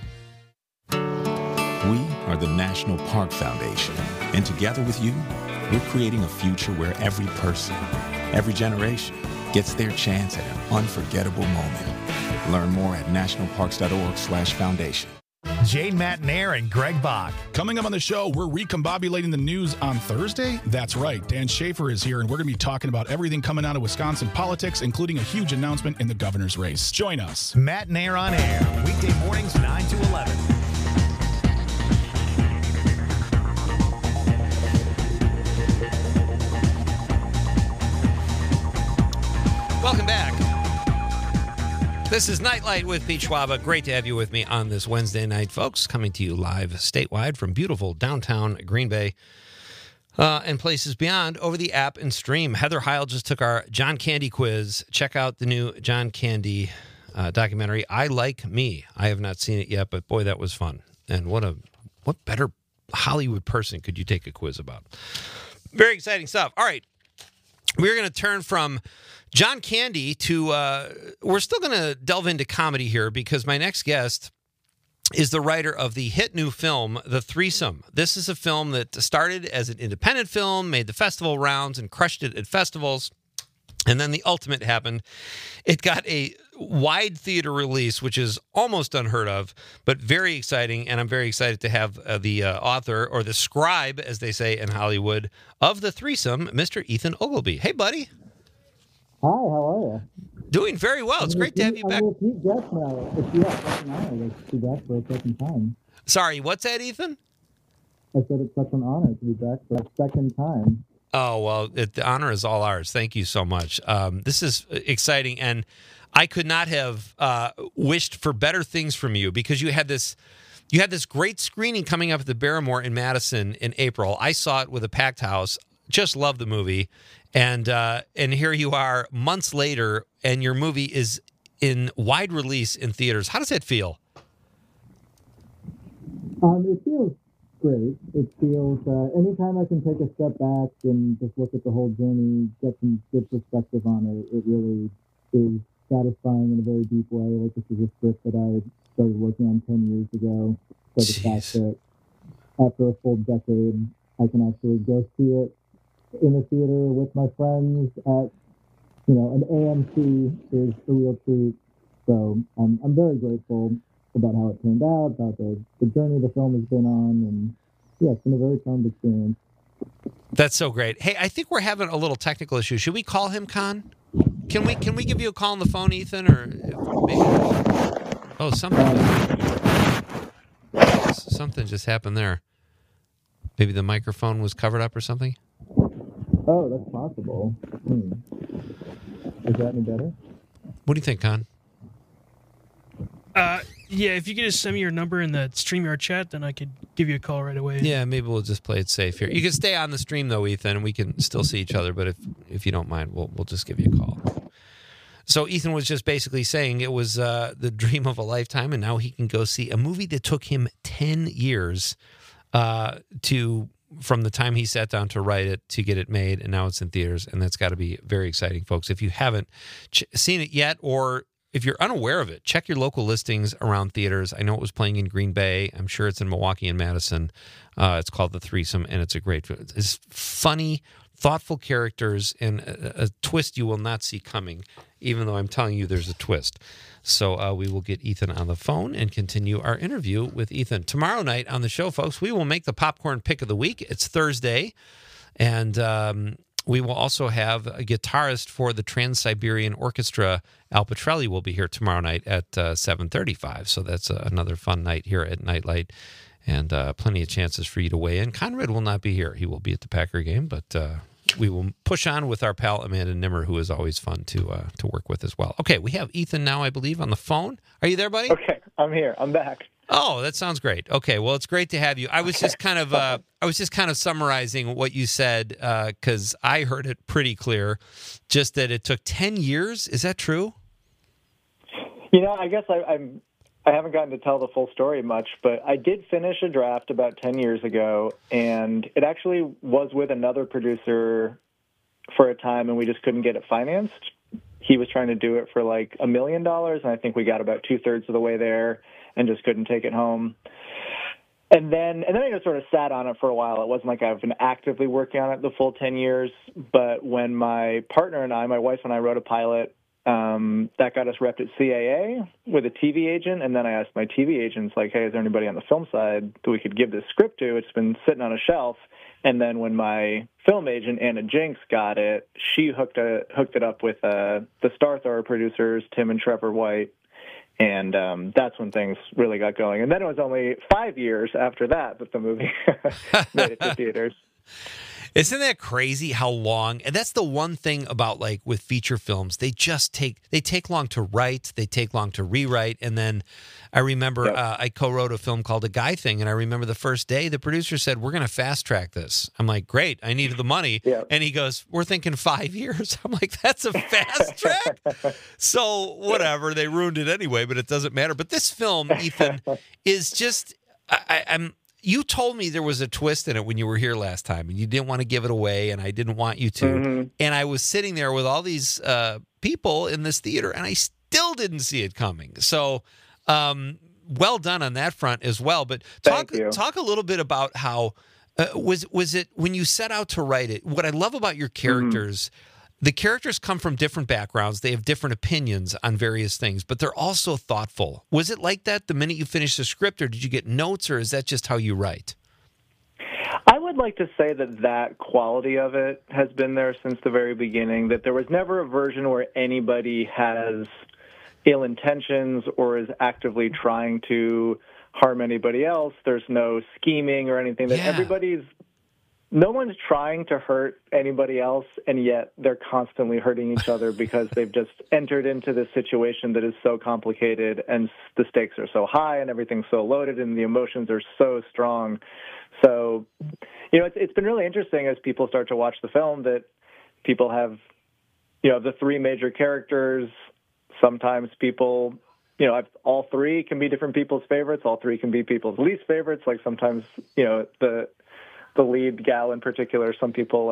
We are the National Park Foundation, and together with you, we're creating a future where every person, every generation, gets their chance at an unforgettable moment. Learn more at nationalparks.org/foundation. Jane Matnair and Greg Bach. Coming up on the show, we're recombobulating the news on Thursday. That's right. Dan Schaefer is here, and we're going to be talking about everything coming out of Wisconsin politics, including a huge announcement in the governor's race. Join us. Matnair on air, weekday mornings 9 to 11. Welcome back. This is Nightlight with Pete Schwaba. Great to have you with me on this Wednesday night, folks. Coming to you live statewide from beautiful downtown Green Bay and places beyond over the app and stream. Heather Heil just took our John Candy quiz. Check out the new John Candy documentary, I Like Me. I have not seen it yet, but boy, that was fun. And what better Hollywood person could you take a quiz about? Very exciting stuff. All right. We're going to turn from John Candy to, we're still going to delve into comedy here because my next guest is the writer of the hit new film, The Threesome. This is a film that started as an independent film, made the festival rounds, and crushed it at festivals. And then the ultimate happened. It got a wide theater release, which is almost unheard of, but very exciting. And I'm very excited to have the author, or the scribe, as they say in Hollywood, of The Threesome, Mr. Ethan Ogilvy. Hey, buddy. Hi, how are you? Doing very well. It's great to have you back. I'm repeat guest now. It's such an honor to be back for a second time. Sorry, what's that, Ethan? I said it's such an honor to be back for a second time. Oh, well, the honor is all ours. Thank you so much. This is exciting, and I could not have wished for better things from you because you had this great screening coming up at the Barrymore in Madison in April. I saw it with a packed house. Just loved the movie. And here you are months later, and your movie is in wide release in theaters. How does that feel? It feels great. It feels, anytime I can take a step back and just look at the whole journey, get some good perspective on it, it really is satisfying in a very deep way. Like, this is a script that I started working on 10 years ago. So the fact that after a full decade, I can actually go see it in a theater with my friends at, an AMC is a real treat. So I'm very grateful about how it turned out, about the journey the film has been on, and yeah, it's been a very fun experience. That's so great. Hey, I think we're having a little technical issue. Should we call him, Con? Can we give you a call on the phone, Ethan, or maybe? Oh, something just happened there. Maybe the microphone was covered up or something. Oh, that's possible. Is that any better? What do you think, Con? Yeah, if you could just send me your number in the StreamYard chat, then I could give you a call right away. Yeah, maybe we'll just play it safe here. You can stay on the stream, though, Ethan, and we can still see each other, but if you don't mind, we'll just give you a call. So Ethan was just basically saying it was the dream of a lifetime, and now he can go see a movie that took him 10 years from the time he sat down to write it to get it made, and now it's in theaters, and that's got to be very exciting, folks. If you haven't seen it yet, or if you're unaware of it, check your local listings around theaters. I know it was playing in Green Bay. I'm sure it's in Milwaukee and Madison. It's called The Threesome, and it's a great film. It's funny, thoughtful characters, and a twist you will not see coming, even though I'm telling you there's a twist. So we will get Ethan on the phone and continue our interview with Ethan. Tomorrow night on the show, folks, we will make the popcorn pick of the week. It's Thursday, and we will also have a guitarist for the Trans-Siberian Orchestra, Al Petrelli, will be here tomorrow night at 7:35. So that's another fun night here at Nightlight, and plenty of chances for you to weigh in. Conrad will not be here. He will be at the Packer game, but we will push on with our pal Amanda Nimmer, who is always fun to work with as well. Okay, we have Ethan now, I believe, on the phone. Are you there, buddy? Okay, I'm here. I'm back. Oh, that sounds great. Okay, well, it's great to have you. I was just kind of summarizing what you said because I heard it pretty clear. Just that it took 10 years. Is that true? I guess I haven't gotten to tell the full story much, but I did finish a draft about 10 years ago, and it actually was with another producer for a time, and we just couldn't get it financed. He was trying to do it for like $1 million, and I think we got about 2/3 of the way there and just couldn't take it home. And then I just sort of sat on it for a while. It wasn't like I've been actively working on it the full 10 years, but when my partner and I, my wife and I, wrote a pilot that got us repped at CAA with a TV agent, and then I asked my TV agents, like, hey, is there anybody on the film side that we could give this script to? It's been sitting on a shelf. And then when my film agent, Anna Jinks, got it, she hooked it up with the Starthor producers, Tim and Trevor White, and that's when things really got going. And then it was only 5 years after that the movie made it to theaters. Isn't that crazy how long? And that's the one thing about, like, with feature films, they take long to write, they take long to rewrite. And then I remember I co-wrote a film called A Guy Thing, and I remember the first day the producer said, we're going to fast track this. I'm like, great, I needed the money. And he goes, we're thinking 5 years. I'm like, that's a fast track? So whatever, they ruined it anyway, but it doesn't matter. But this film, Ethan, is just, you told me there was a twist in it when you were here last time, and you didn't want to give it away, and I didn't want you to. Mm-hmm. And I was sitting there with all these people in this theater, and I still didn't see it coming. So well done on that front as well. But talk a little bit about how was it when you set out to write it? What I love about your characters, the characters come from different backgrounds. They have different opinions on various things, but they're also thoughtful. Was it like that the minute you finished the script, or did you get notes, or is that just how you write? I would like to say that quality of it has been there since the very beginning, that there was never a version where anybody has ill intentions or is actively trying to harm anybody else. There's no scheming or anything. That no one's trying to hurt anybody else, and yet they're constantly hurting each other because they've just entered into this situation that is so complicated, and the stakes are so high, and everything's so loaded, and the emotions are so strong. So, it's been really interesting as people start to watch the film that people have, the three major characters. Sometimes people, all three can be different people's favorites. All three can be people's least favorites. Like sometimes, the lead gal in particular, some people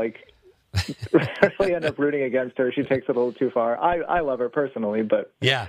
really end up rooting against her. She takes it a little too far. I love her personally, but yes,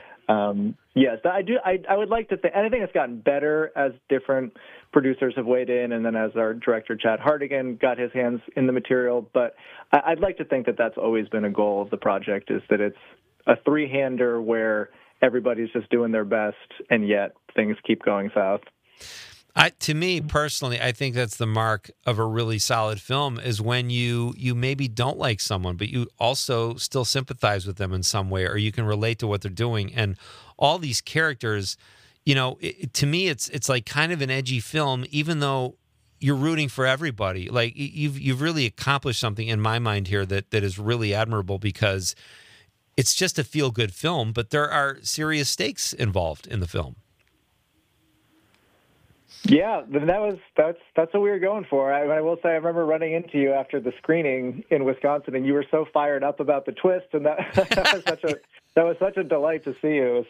I do. I would like to think, and I think it's gotten better as different producers have weighed in, and then as our director Chad Hartigan got his hands in the material. But I'd like to think that that's always been a goal of the project, is that it's a three-hander where everybody's just doing their best, and yet things keep going south. To me personally, I think that's the mark of a really solid film, is when you maybe don't like someone, but you also still sympathize with them in some way, or you can relate to what they're doing. And all these characters, to me, it's like kind of an edgy film, even though you're rooting for everybody. Like you've really accomplished something in my mind here that is really admirable, because it's just a feel-good film, but there are serious stakes involved in the film. Yeah, that's what we were going for. I will say, I remember running into you after the screening in Wisconsin, and you were so fired up about the twist, and that was such a delight to see you.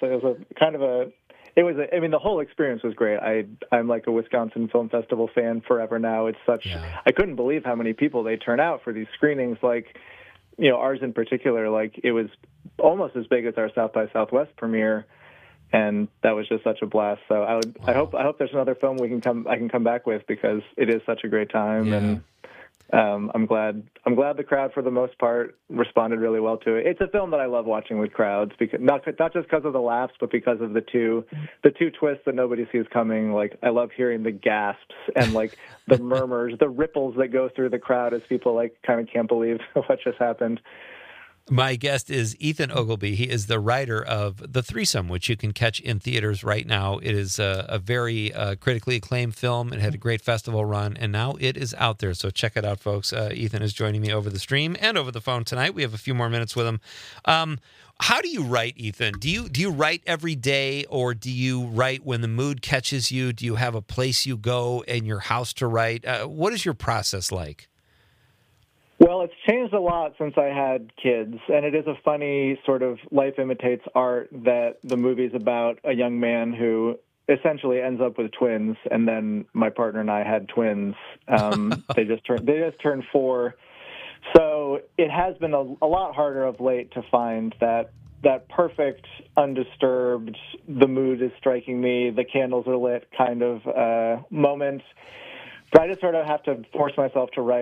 I mean, the whole experience was great. I'm like a Wisconsin Film Festival fan forever now. I couldn't believe how many people they turn out for these screenings. Like, ours in particular, like it was almost as big as our South by Southwest premiere. And that was just such a blast. So I hope there's another film I can come back with, because it is such a great time. Yeah. And I'm glad the crowd, for the most part, responded really well to it. It's a film that I love watching with crowds, because not just because of the laughs, but because of the two twists that nobody sees coming. Like, I love hearing the gasps and like the murmurs, the ripples that go through the crowd as people like kind of can't believe what just happened. My guest is Ethan Ogilvy. He is the writer of The Threesome, which you can catch in theaters right now. It is a very critically acclaimed film. It had a great festival run, and now it is out there. So check it out, folks. Ethan is joining me over the stream and over the phone tonight. We have a few more minutes with him. How do you write, Ethan? Do you write every day, or do you write when the mood catches you? Do you have a place you go in your house to write? What is your process like? Well, it's changed a lot since I had kids, and it is a funny sort of life imitates art that the movie's about a young man who essentially ends up with twins, and then my partner and I had twins. They just turned 4. So it has been a lot harder of late to find that perfect, undisturbed, the mood is striking me, the candles are lit kind of moment. But I just sort of have to force myself to write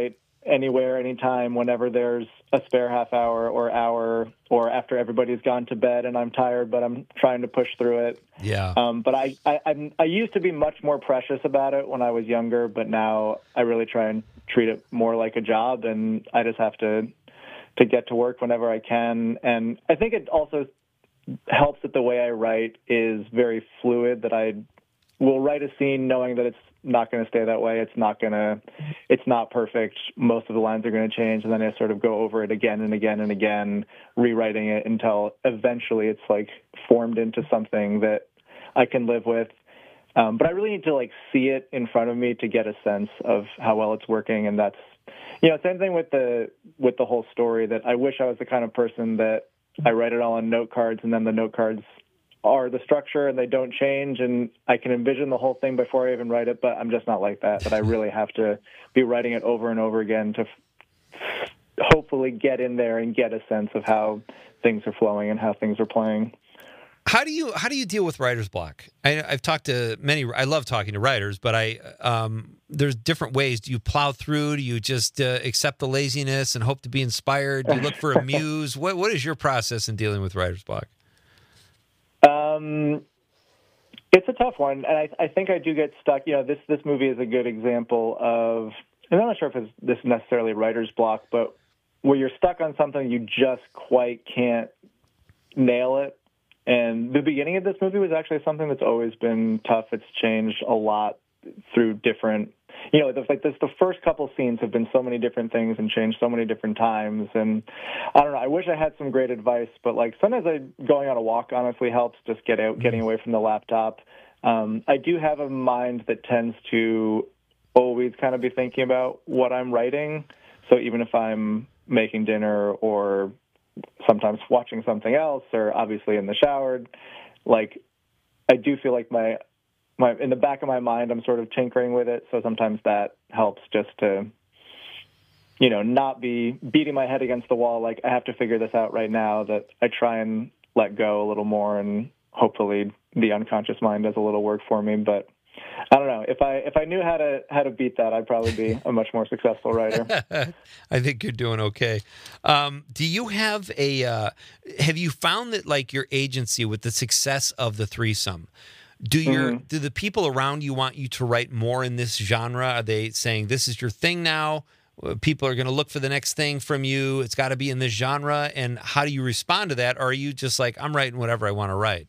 anywhere, anytime, whenever there's a spare half hour, or after everybody's gone to bed and I'm tired, but I'm trying to push through it. Yeah. But I used to be much more precious about it when I was younger, but now I really try and treat it more like a job, and I just have to get to work whenever I can. And I think it also helps that the way I write is very fluid, that I will write a scene knowing that it's not going to stay that way. It's not perfect. Most of the lines are going to change, and then I sort of go over it again and again and again, rewriting it until eventually it's like formed into something that I can live with. But I really need to like see it in front of me to get a sense of how well it's working. And that's, same thing with the whole story, that I wish I was the kind of person that I write it all on note cards, and then the note cards are the structure and they don't change, and I can envision the whole thing before I even write it, but I'm just not like that I really have to be writing it over and over again to hopefully get in there and get a sense of how things are flowing and how things are playing. How do you deal with writer's block? I've talked to many. I love talking to writers, but there's different ways. Do you plow through? Do you just accept the laziness and hope to be inspired? Do you look for a muse? What is your process in dealing with writer's block? It's a tough one, and I think I do get stuck. This movie is a good example of, and I'm not sure if this is necessarily writer's block, but where you're stuck on something, you just quite can't nail it. And the beginning of this movie was actually something that's always been tough. It's changed a lot through different, the first couple scenes have been so many different things and changed so many different times. And I don't know, I wish I had some great advice, but like sometimes going on a walk honestly helps, just getting away from the laptop. I do have a mind that tends to always kind of be thinking about what I'm writing. So even if I'm making dinner or sometimes watching something else, or obviously in the shower, like I do feel like my in the back of my mind, I'm sort of tinkering with it. So sometimes that helps, just to, not be beating my head against the wall. Like I have to figure this out right now, that I try and let go a little more, and hopefully the unconscious mind does a little work for me. But I don't know, if I knew how to beat that, I'd probably be a much more successful writer. I think you're doing okay. Do you have have you found that like your agency, with the success of the threesome, do the people around you want you to write more in this genre? Are they saying this is your thing now? People are going to look for the next thing from you. It's got to be in this genre. And how do you respond to that? Or are you just like, I'm writing whatever I want to write?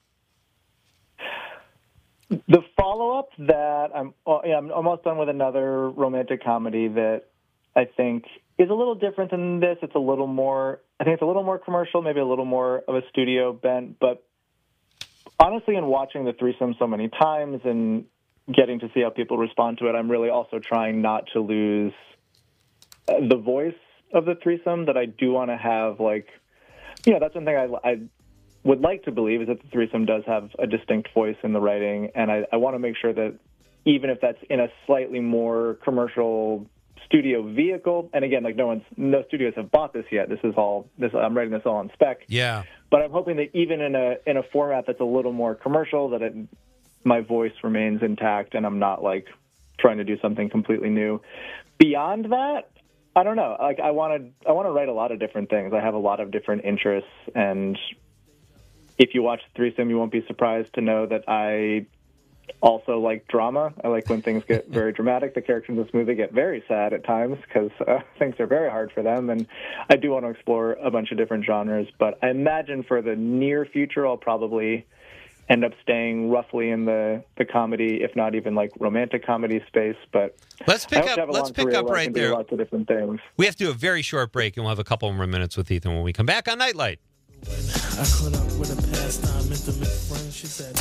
The follow-up that I'm almost done with another romantic comedy that I think is a little different than this. It's a little more, I think it's a little more commercial, maybe a little more of a studio bent. But honestly, in watching the threesome so many times and getting to see how people respond to it, I'm really also trying not to lose the voice of the threesome, that I do want to have, like, that's one thing I would like to believe, is that the threesome does have a distinct voice in the writing, and I want to make sure that even if that's in a slightly more commercial studio vehicle, and again, like no studios have bought this yet. I'm writing this all on spec. Yeah. But I'm hoping that even in a format that's a little more commercial, that my voice remains intact, and I'm not like trying to do something completely new. Beyond that, I don't know. Like I want to write a lot of different things. I have a lot of different interests, and if you watch the threesome, you won't be surprised to know that I also like drama. I like when things get very dramatic. The characters in this movie get very sad at times because things are very hard for them, and I do want to explore a bunch of different genres. But I imagine for the near future, I'll probably end up staying roughly in the comedy, if not even like romantic comedy space. But let's pick up right there. Lots of different things. We have to do a very short break, and we'll have a couple more minutes with Ethan when we come back on Nightlight. I caught up with a pastime intimate friend. She said,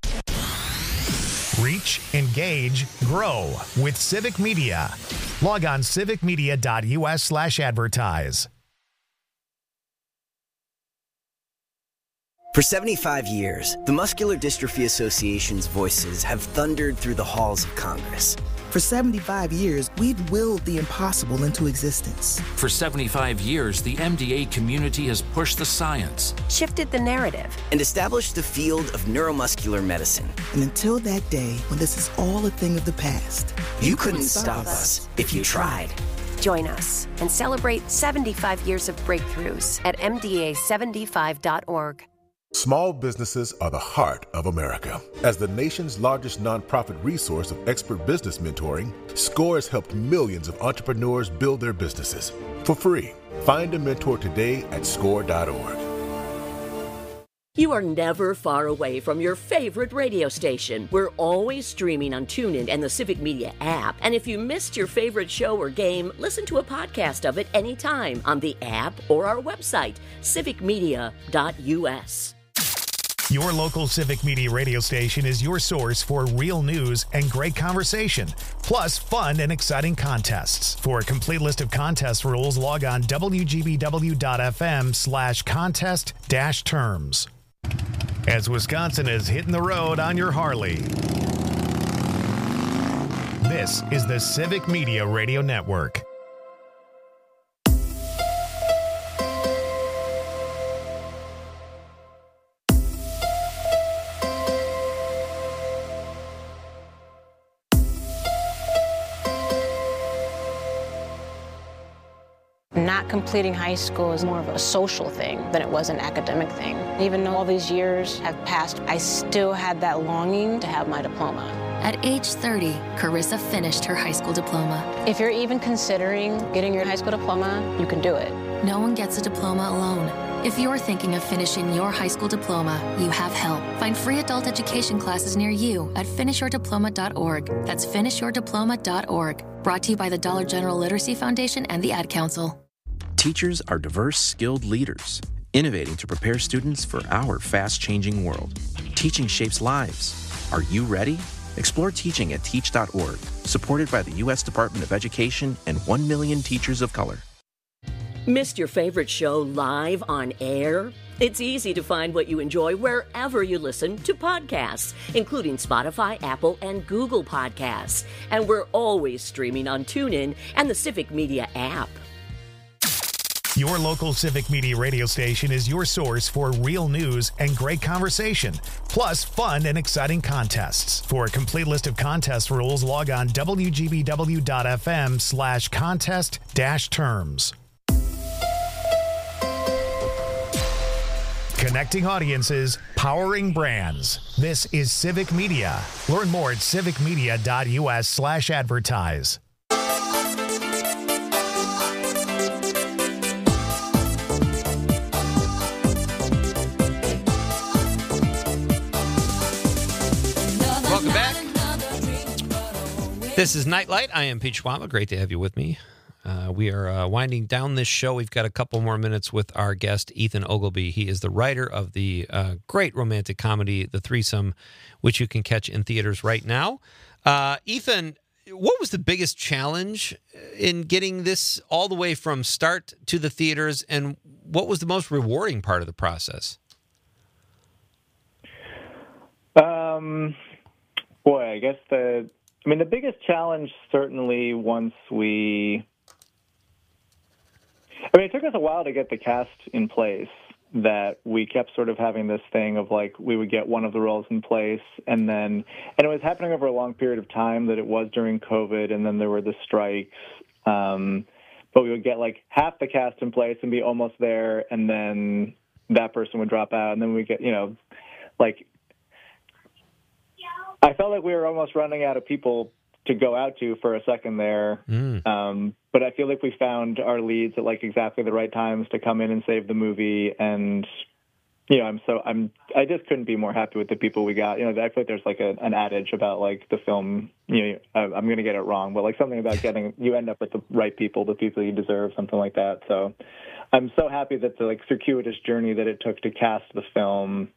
reach, engage, grow with Civic Media. Log on civicmedia.us/advertise. For 75 years, the Muscular Dystrophy Association's voices have thundered through the halls of Congress. For 75 years, we've willed the impossible into existence. For 75 years, the MDA community has pushed the science, shifted the narrative, and established the field of neuromuscular medicine. And until that day when this is all a thing of the past, you couldn't stop us if you tried. Join us and celebrate 75 years of breakthroughs at MDA75.org. Small businesses are the heart of America. As the nation's largest nonprofit resource of expert business mentoring, SCORE has helped millions of entrepreneurs build their businesses for free. Find a mentor today at SCORE.org. You are never far away from your favorite radio station. We're always streaming on TuneIn and the Civic Media app. And if you missed your favorite show or game, listen to a podcast of it anytime on the app or our website, civicmedia.us. Your local Civic Media radio station is your source for real news and great conversation, plus fun and exciting contests. For a complete list of contest rules, log on wgbw.fm/contest-terms. As Wisconsin is hitting the road on your Harley, this is the Civic Media Radio Network. Not completing high school is more of a social thing than it was an academic thing. Even though all these years have passed, I still had that longing to have my diploma. At age 30, Carissa finished her high school diploma. If you're even considering getting your high school diploma, you can do it. No one gets a diploma alone. If you're thinking of finishing your high school diploma, you have help. Find free adult education classes near you at finishyourdiploma.org. That's finishyourdiploma.org. Brought to you by the Dollar General Literacy Foundation and the Ad Council. Teachers are diverse, skilled leaders, innovating to prepare students for our fast-changing world. Teaching shapes lives. Are you ready? Explore teaching at teach.org, supported by the U.S. Department of Education and 1 million teachers of color. Missed your favorite show live on air? It's easy to find what you enjoy wherever you listen to podcasts, including Spotify, Apple, and Google Podcasts. And we're always streaming on TuneIn and the Civic Media app. Your local Civic Media radio station is your source for real news and great conversation, plus fun and exciting contests. For a complete list of contest rules, log on wgbw.fm/contest-terms. Connecting audiences, powering brands. This is Civic Media. Learn more at civicmedia.us/advertise. Welcome back. This is Nightlight. I am Pete Schwama. Great to have you with me. We are winding down this show. We've got a couple more minutes with our guest, Ethan Ogilvy. He is the writer of the great romantic comedy, The Threesome, which you can catch in theaters right now. Ethan, what was the biggest challenge in getting this all the way from start to the theaters, and what was the most rewarding part of the process? Boy, I guess the biggest challenge certainly once it took us a while to get the cast in place, that we kept sort of having this thing of like we would get one of the roles in place and it was happening over a long period of time, that it was during COVID and then there were the strikes. But we would get like half the cast in place and be almost there, and then that person would drop out, and then we get, I felt like we were almost running out of people to go out to for a second there. But I feel like we found our leads at like exactly the right times to come in and save the movie. And, I just couldn't be more happy with the people we got. I feel like there's like an adage about like the film, I'm going to get it wrong, but like something about you end up with the right people, the people you deserve, something like that. So I'm so happy that the like circuitous journey that it took to cast the film,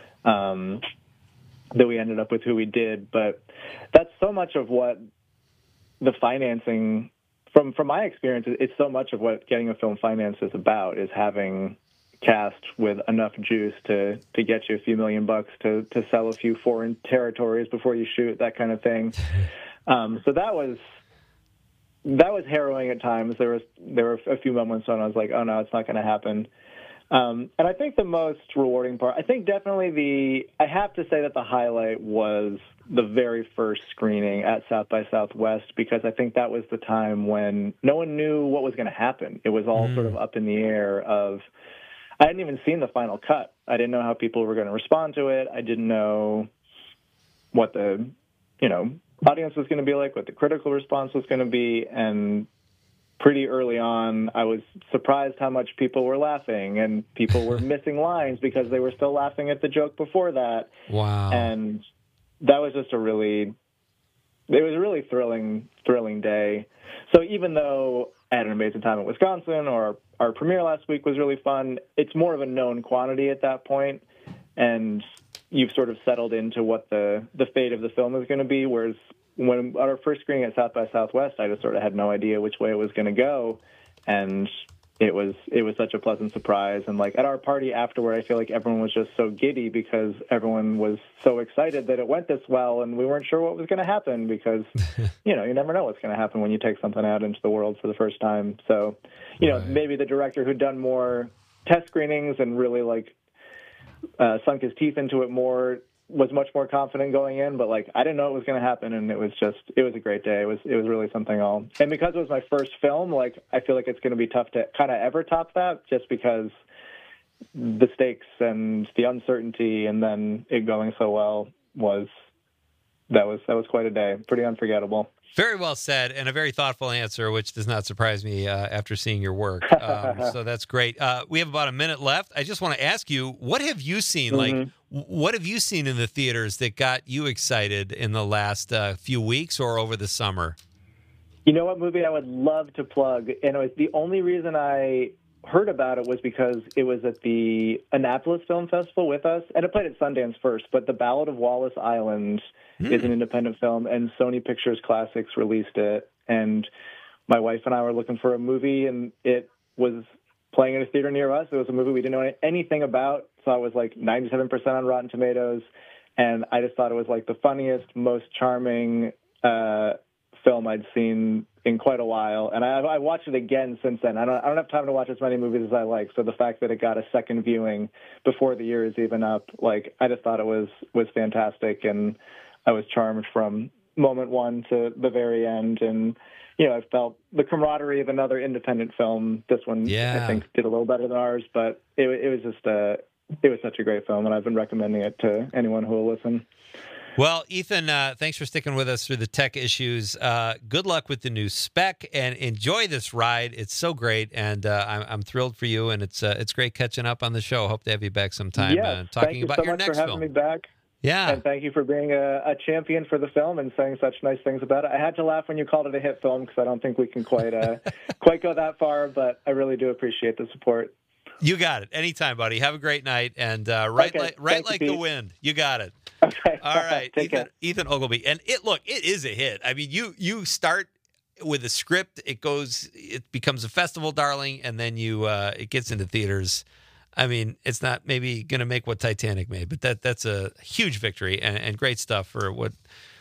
that we ended up with who we did. But that's so much of what the financing, from my experience, it's so much of what getting a film financed is about, is having cast with enough juice to get you a few $1 million to sell a few foreign territories before you shoot, that kind of thing. So that was harrowing at times. There were a few moments when I was like, oh no, it's not going to happen. And I think the most rewarding part, I think definitely I have to say that the highlight was the very first screening at South by Southwest, because I think that was the time when no one knew what was going to happen. It was all sort of up in the air I hadn't even seen the final cut. I didn't know how people were going to respond to it. I didn't know what the, audience was going to be like, what the critical response was going to be. And pretty early on, I was surprised how much people were laughing, and people were missing lines because they were still laughing at the joke before that. Wow. And that was just it was a really thrilling day. So even though I had an amazing time at Wisconsin, or our premiere last week was really fun, it's more of a known quantity at that point, and you've sort of settled into what the fate of the film is going to be, whereas when our first screening at South by Southwest, I just sort of had no idea which way it was going to go, and it was such a pleasant surprise. And like at our party afterward, I feel like everyone was just so giddy because everyone was so excited that it went this well, and we weren't sure what was going to happen because, you never know what's going to happen when you take something out into the world for the first time. So, maybe the director who'd done more test screenings and really sunk his teeth into it more was much more confident going in, but I didn't know it was going to happen, and it was a great day. It was really something and because it was my first film, I feel like it's going to be tough to kind of ever top that, just because the stakes and the uncertainty, and then it going so well was quite a day. Pretty unforgettable. Very well said, and a very thoughtful answer, which does not surprise me after seeing your work. So that's great. We have about a minute left. I just want to ask you, what have you seen? What have you seen in the theaters that got you excited in the last few weeks or over the summer? You know what movie I would love to plug? And it was the only reason I heard about it was because it was at the Annapolis Film Festival with us, and it played at Sundance first, but The Ballad of Wallace Island is an independent film, and Sony Pictures Classics released it, and my wife and I were looking for a movie, and it was playing in a theater near us. It was a movie we didn't know anything about, so it was 97% on Rotten Tomatoes, and I just thought it was the funniest, most charming film I'd seen in quite a while, and I watched it again since then. I don't have time to watch as many movies as I like, so the fact that it got a second viewing before the year is even up, I just thought it was fantastic, and I was charmed from moment one to the very end, and I felt the camaraderie of another independent film. This one, I think, did a little better than ours, but it was such a great film, and I've been recommending it to anyone who will listen. Well, Ethan, thanks for sticking with us through the tech issues. Good luck with the new spec, and enjoy this ride. It's so great, and I'm thrilled for you, and it's great catching up on the show. Hope to have you back sometime talking about your next film. Thank you so much for having me back. Yeah. And thank you for being a champion for the film and saying such nice things about it. I had to laugh when you called it a hit film because I don't think we can quite go that far, but I really do appreciate the support. You got it. Anytime, buddy. Have a great night, and right like the wind. You got it. Okay. All right. Ethan Ogilvy. And it is a hit. I mean, you start with a script, it becomes a festival darling, and then it gets into theaters. I mean, it's not maybe going to make what Titanic made, but that's a huge victory and great stuff for what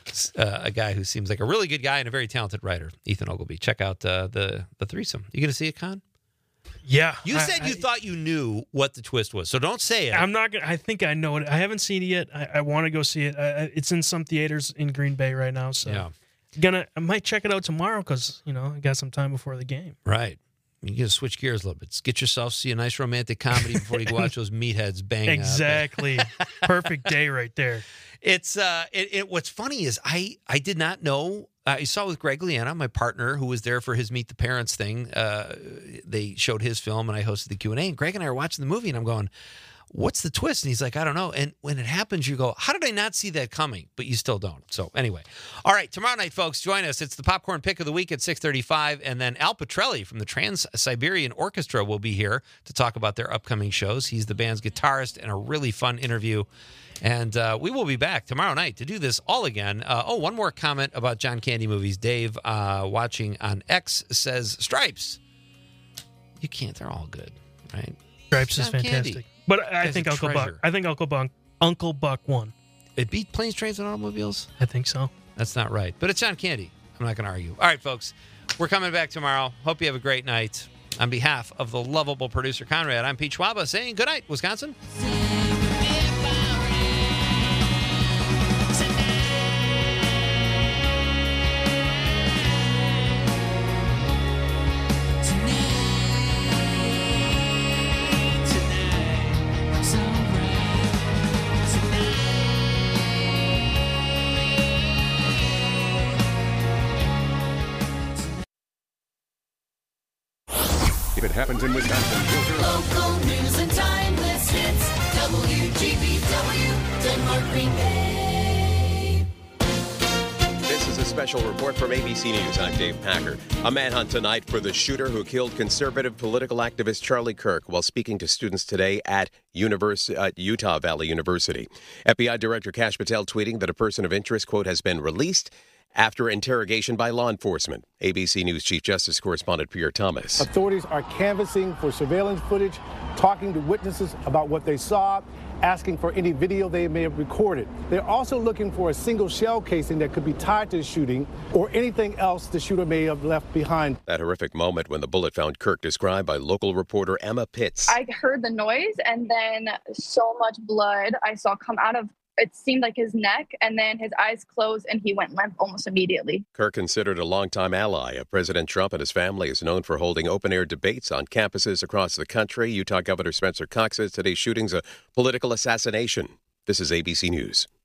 a guy who seems like a really good guy and a very talented writer, Ethan Ogilvy. Check out the threesome. You going to see it, Con? Yeah. You said you thought you knew what the twist was, so don't say it. I'm not going to. I think I know it. I haven't seen it yet. I want to go see it. It's in some theaters in Green Bay right now, so I might check it out tomorrow because, I got some time before the game. Right. You got to switch gears a little bit. Get yourself see a nice romantic comedy before you go watch those meatheads bang. Exactly. Perfect day right there. It's what's funny is I did not know. I saw with Greg Liana, my partner, who was there for his Meet the Parents thing. They showed his film, and I hosted the Q&A. And Greg and I are watching the movie, and I'm going, what's the twist? And he's like, I don't know. And when it happens, you go, how did I not see that coming? But you still don't. So anyway. All right, tomorrow night, folks, join us. It's the Popcorn Pick of the Week at 6:35. And then Al Petrelli from the Trans-Siberian Orchestra will be here to talk about their upcoming shows. He's the band's guitarist, and a really fun interview. And we will be back tomorrow night to do this all again. One more comment about John Candy movies. Dave, watching on X, says, Stripes. You can't. They're all good, right? Stripes is fantastic. Candy. But I think Uncle Buck won. It beat Planes, Trains, and Automobiles? I think so. That's not right. But it's John Candy. I'm not going to argue. All right, folks. We're coming back tomorrow. Hope you have a great night. On behalf of the lovable producer Conrad, I'm Pete Schwaba saying good night, Wisconsin. If it happens in Wisconsin, local news and timeless hits. WGBW, Denmark, Green Bay. This is a special report from ABC News. I'm Dave Packer. A manhunt tonight for the shooter who killed conservative political activist Charlie Kirk while speaking to students today at Utah Valley University. FBI Director Kash Patel tweeting that a person of interest, quote, has been released after interrogation by law enforcement. ABC News Chief Justice Correspondent Pierre Thomas. Authorities are canvassing for surveillance footage, talking to witnesses about what they saw, asking for any video they may have recorded. They're also looking for a single shell casing that could be tied to the shooting or anything else the shooter may have left behind. That horrific moment when the bullet found Kirk described by local reporter Emma Pitts. I heard the noise and then so much blood I saw come out of, it seemed like his neck, and then his eyes closed and he went limp almost immediately. Kirk, considered a longtime ally of President Trump and his family, is known for holding open-air debates on campuses across the country. Utah Governor Spencer Cox says today's shooting's a political assassination. This is ABC News.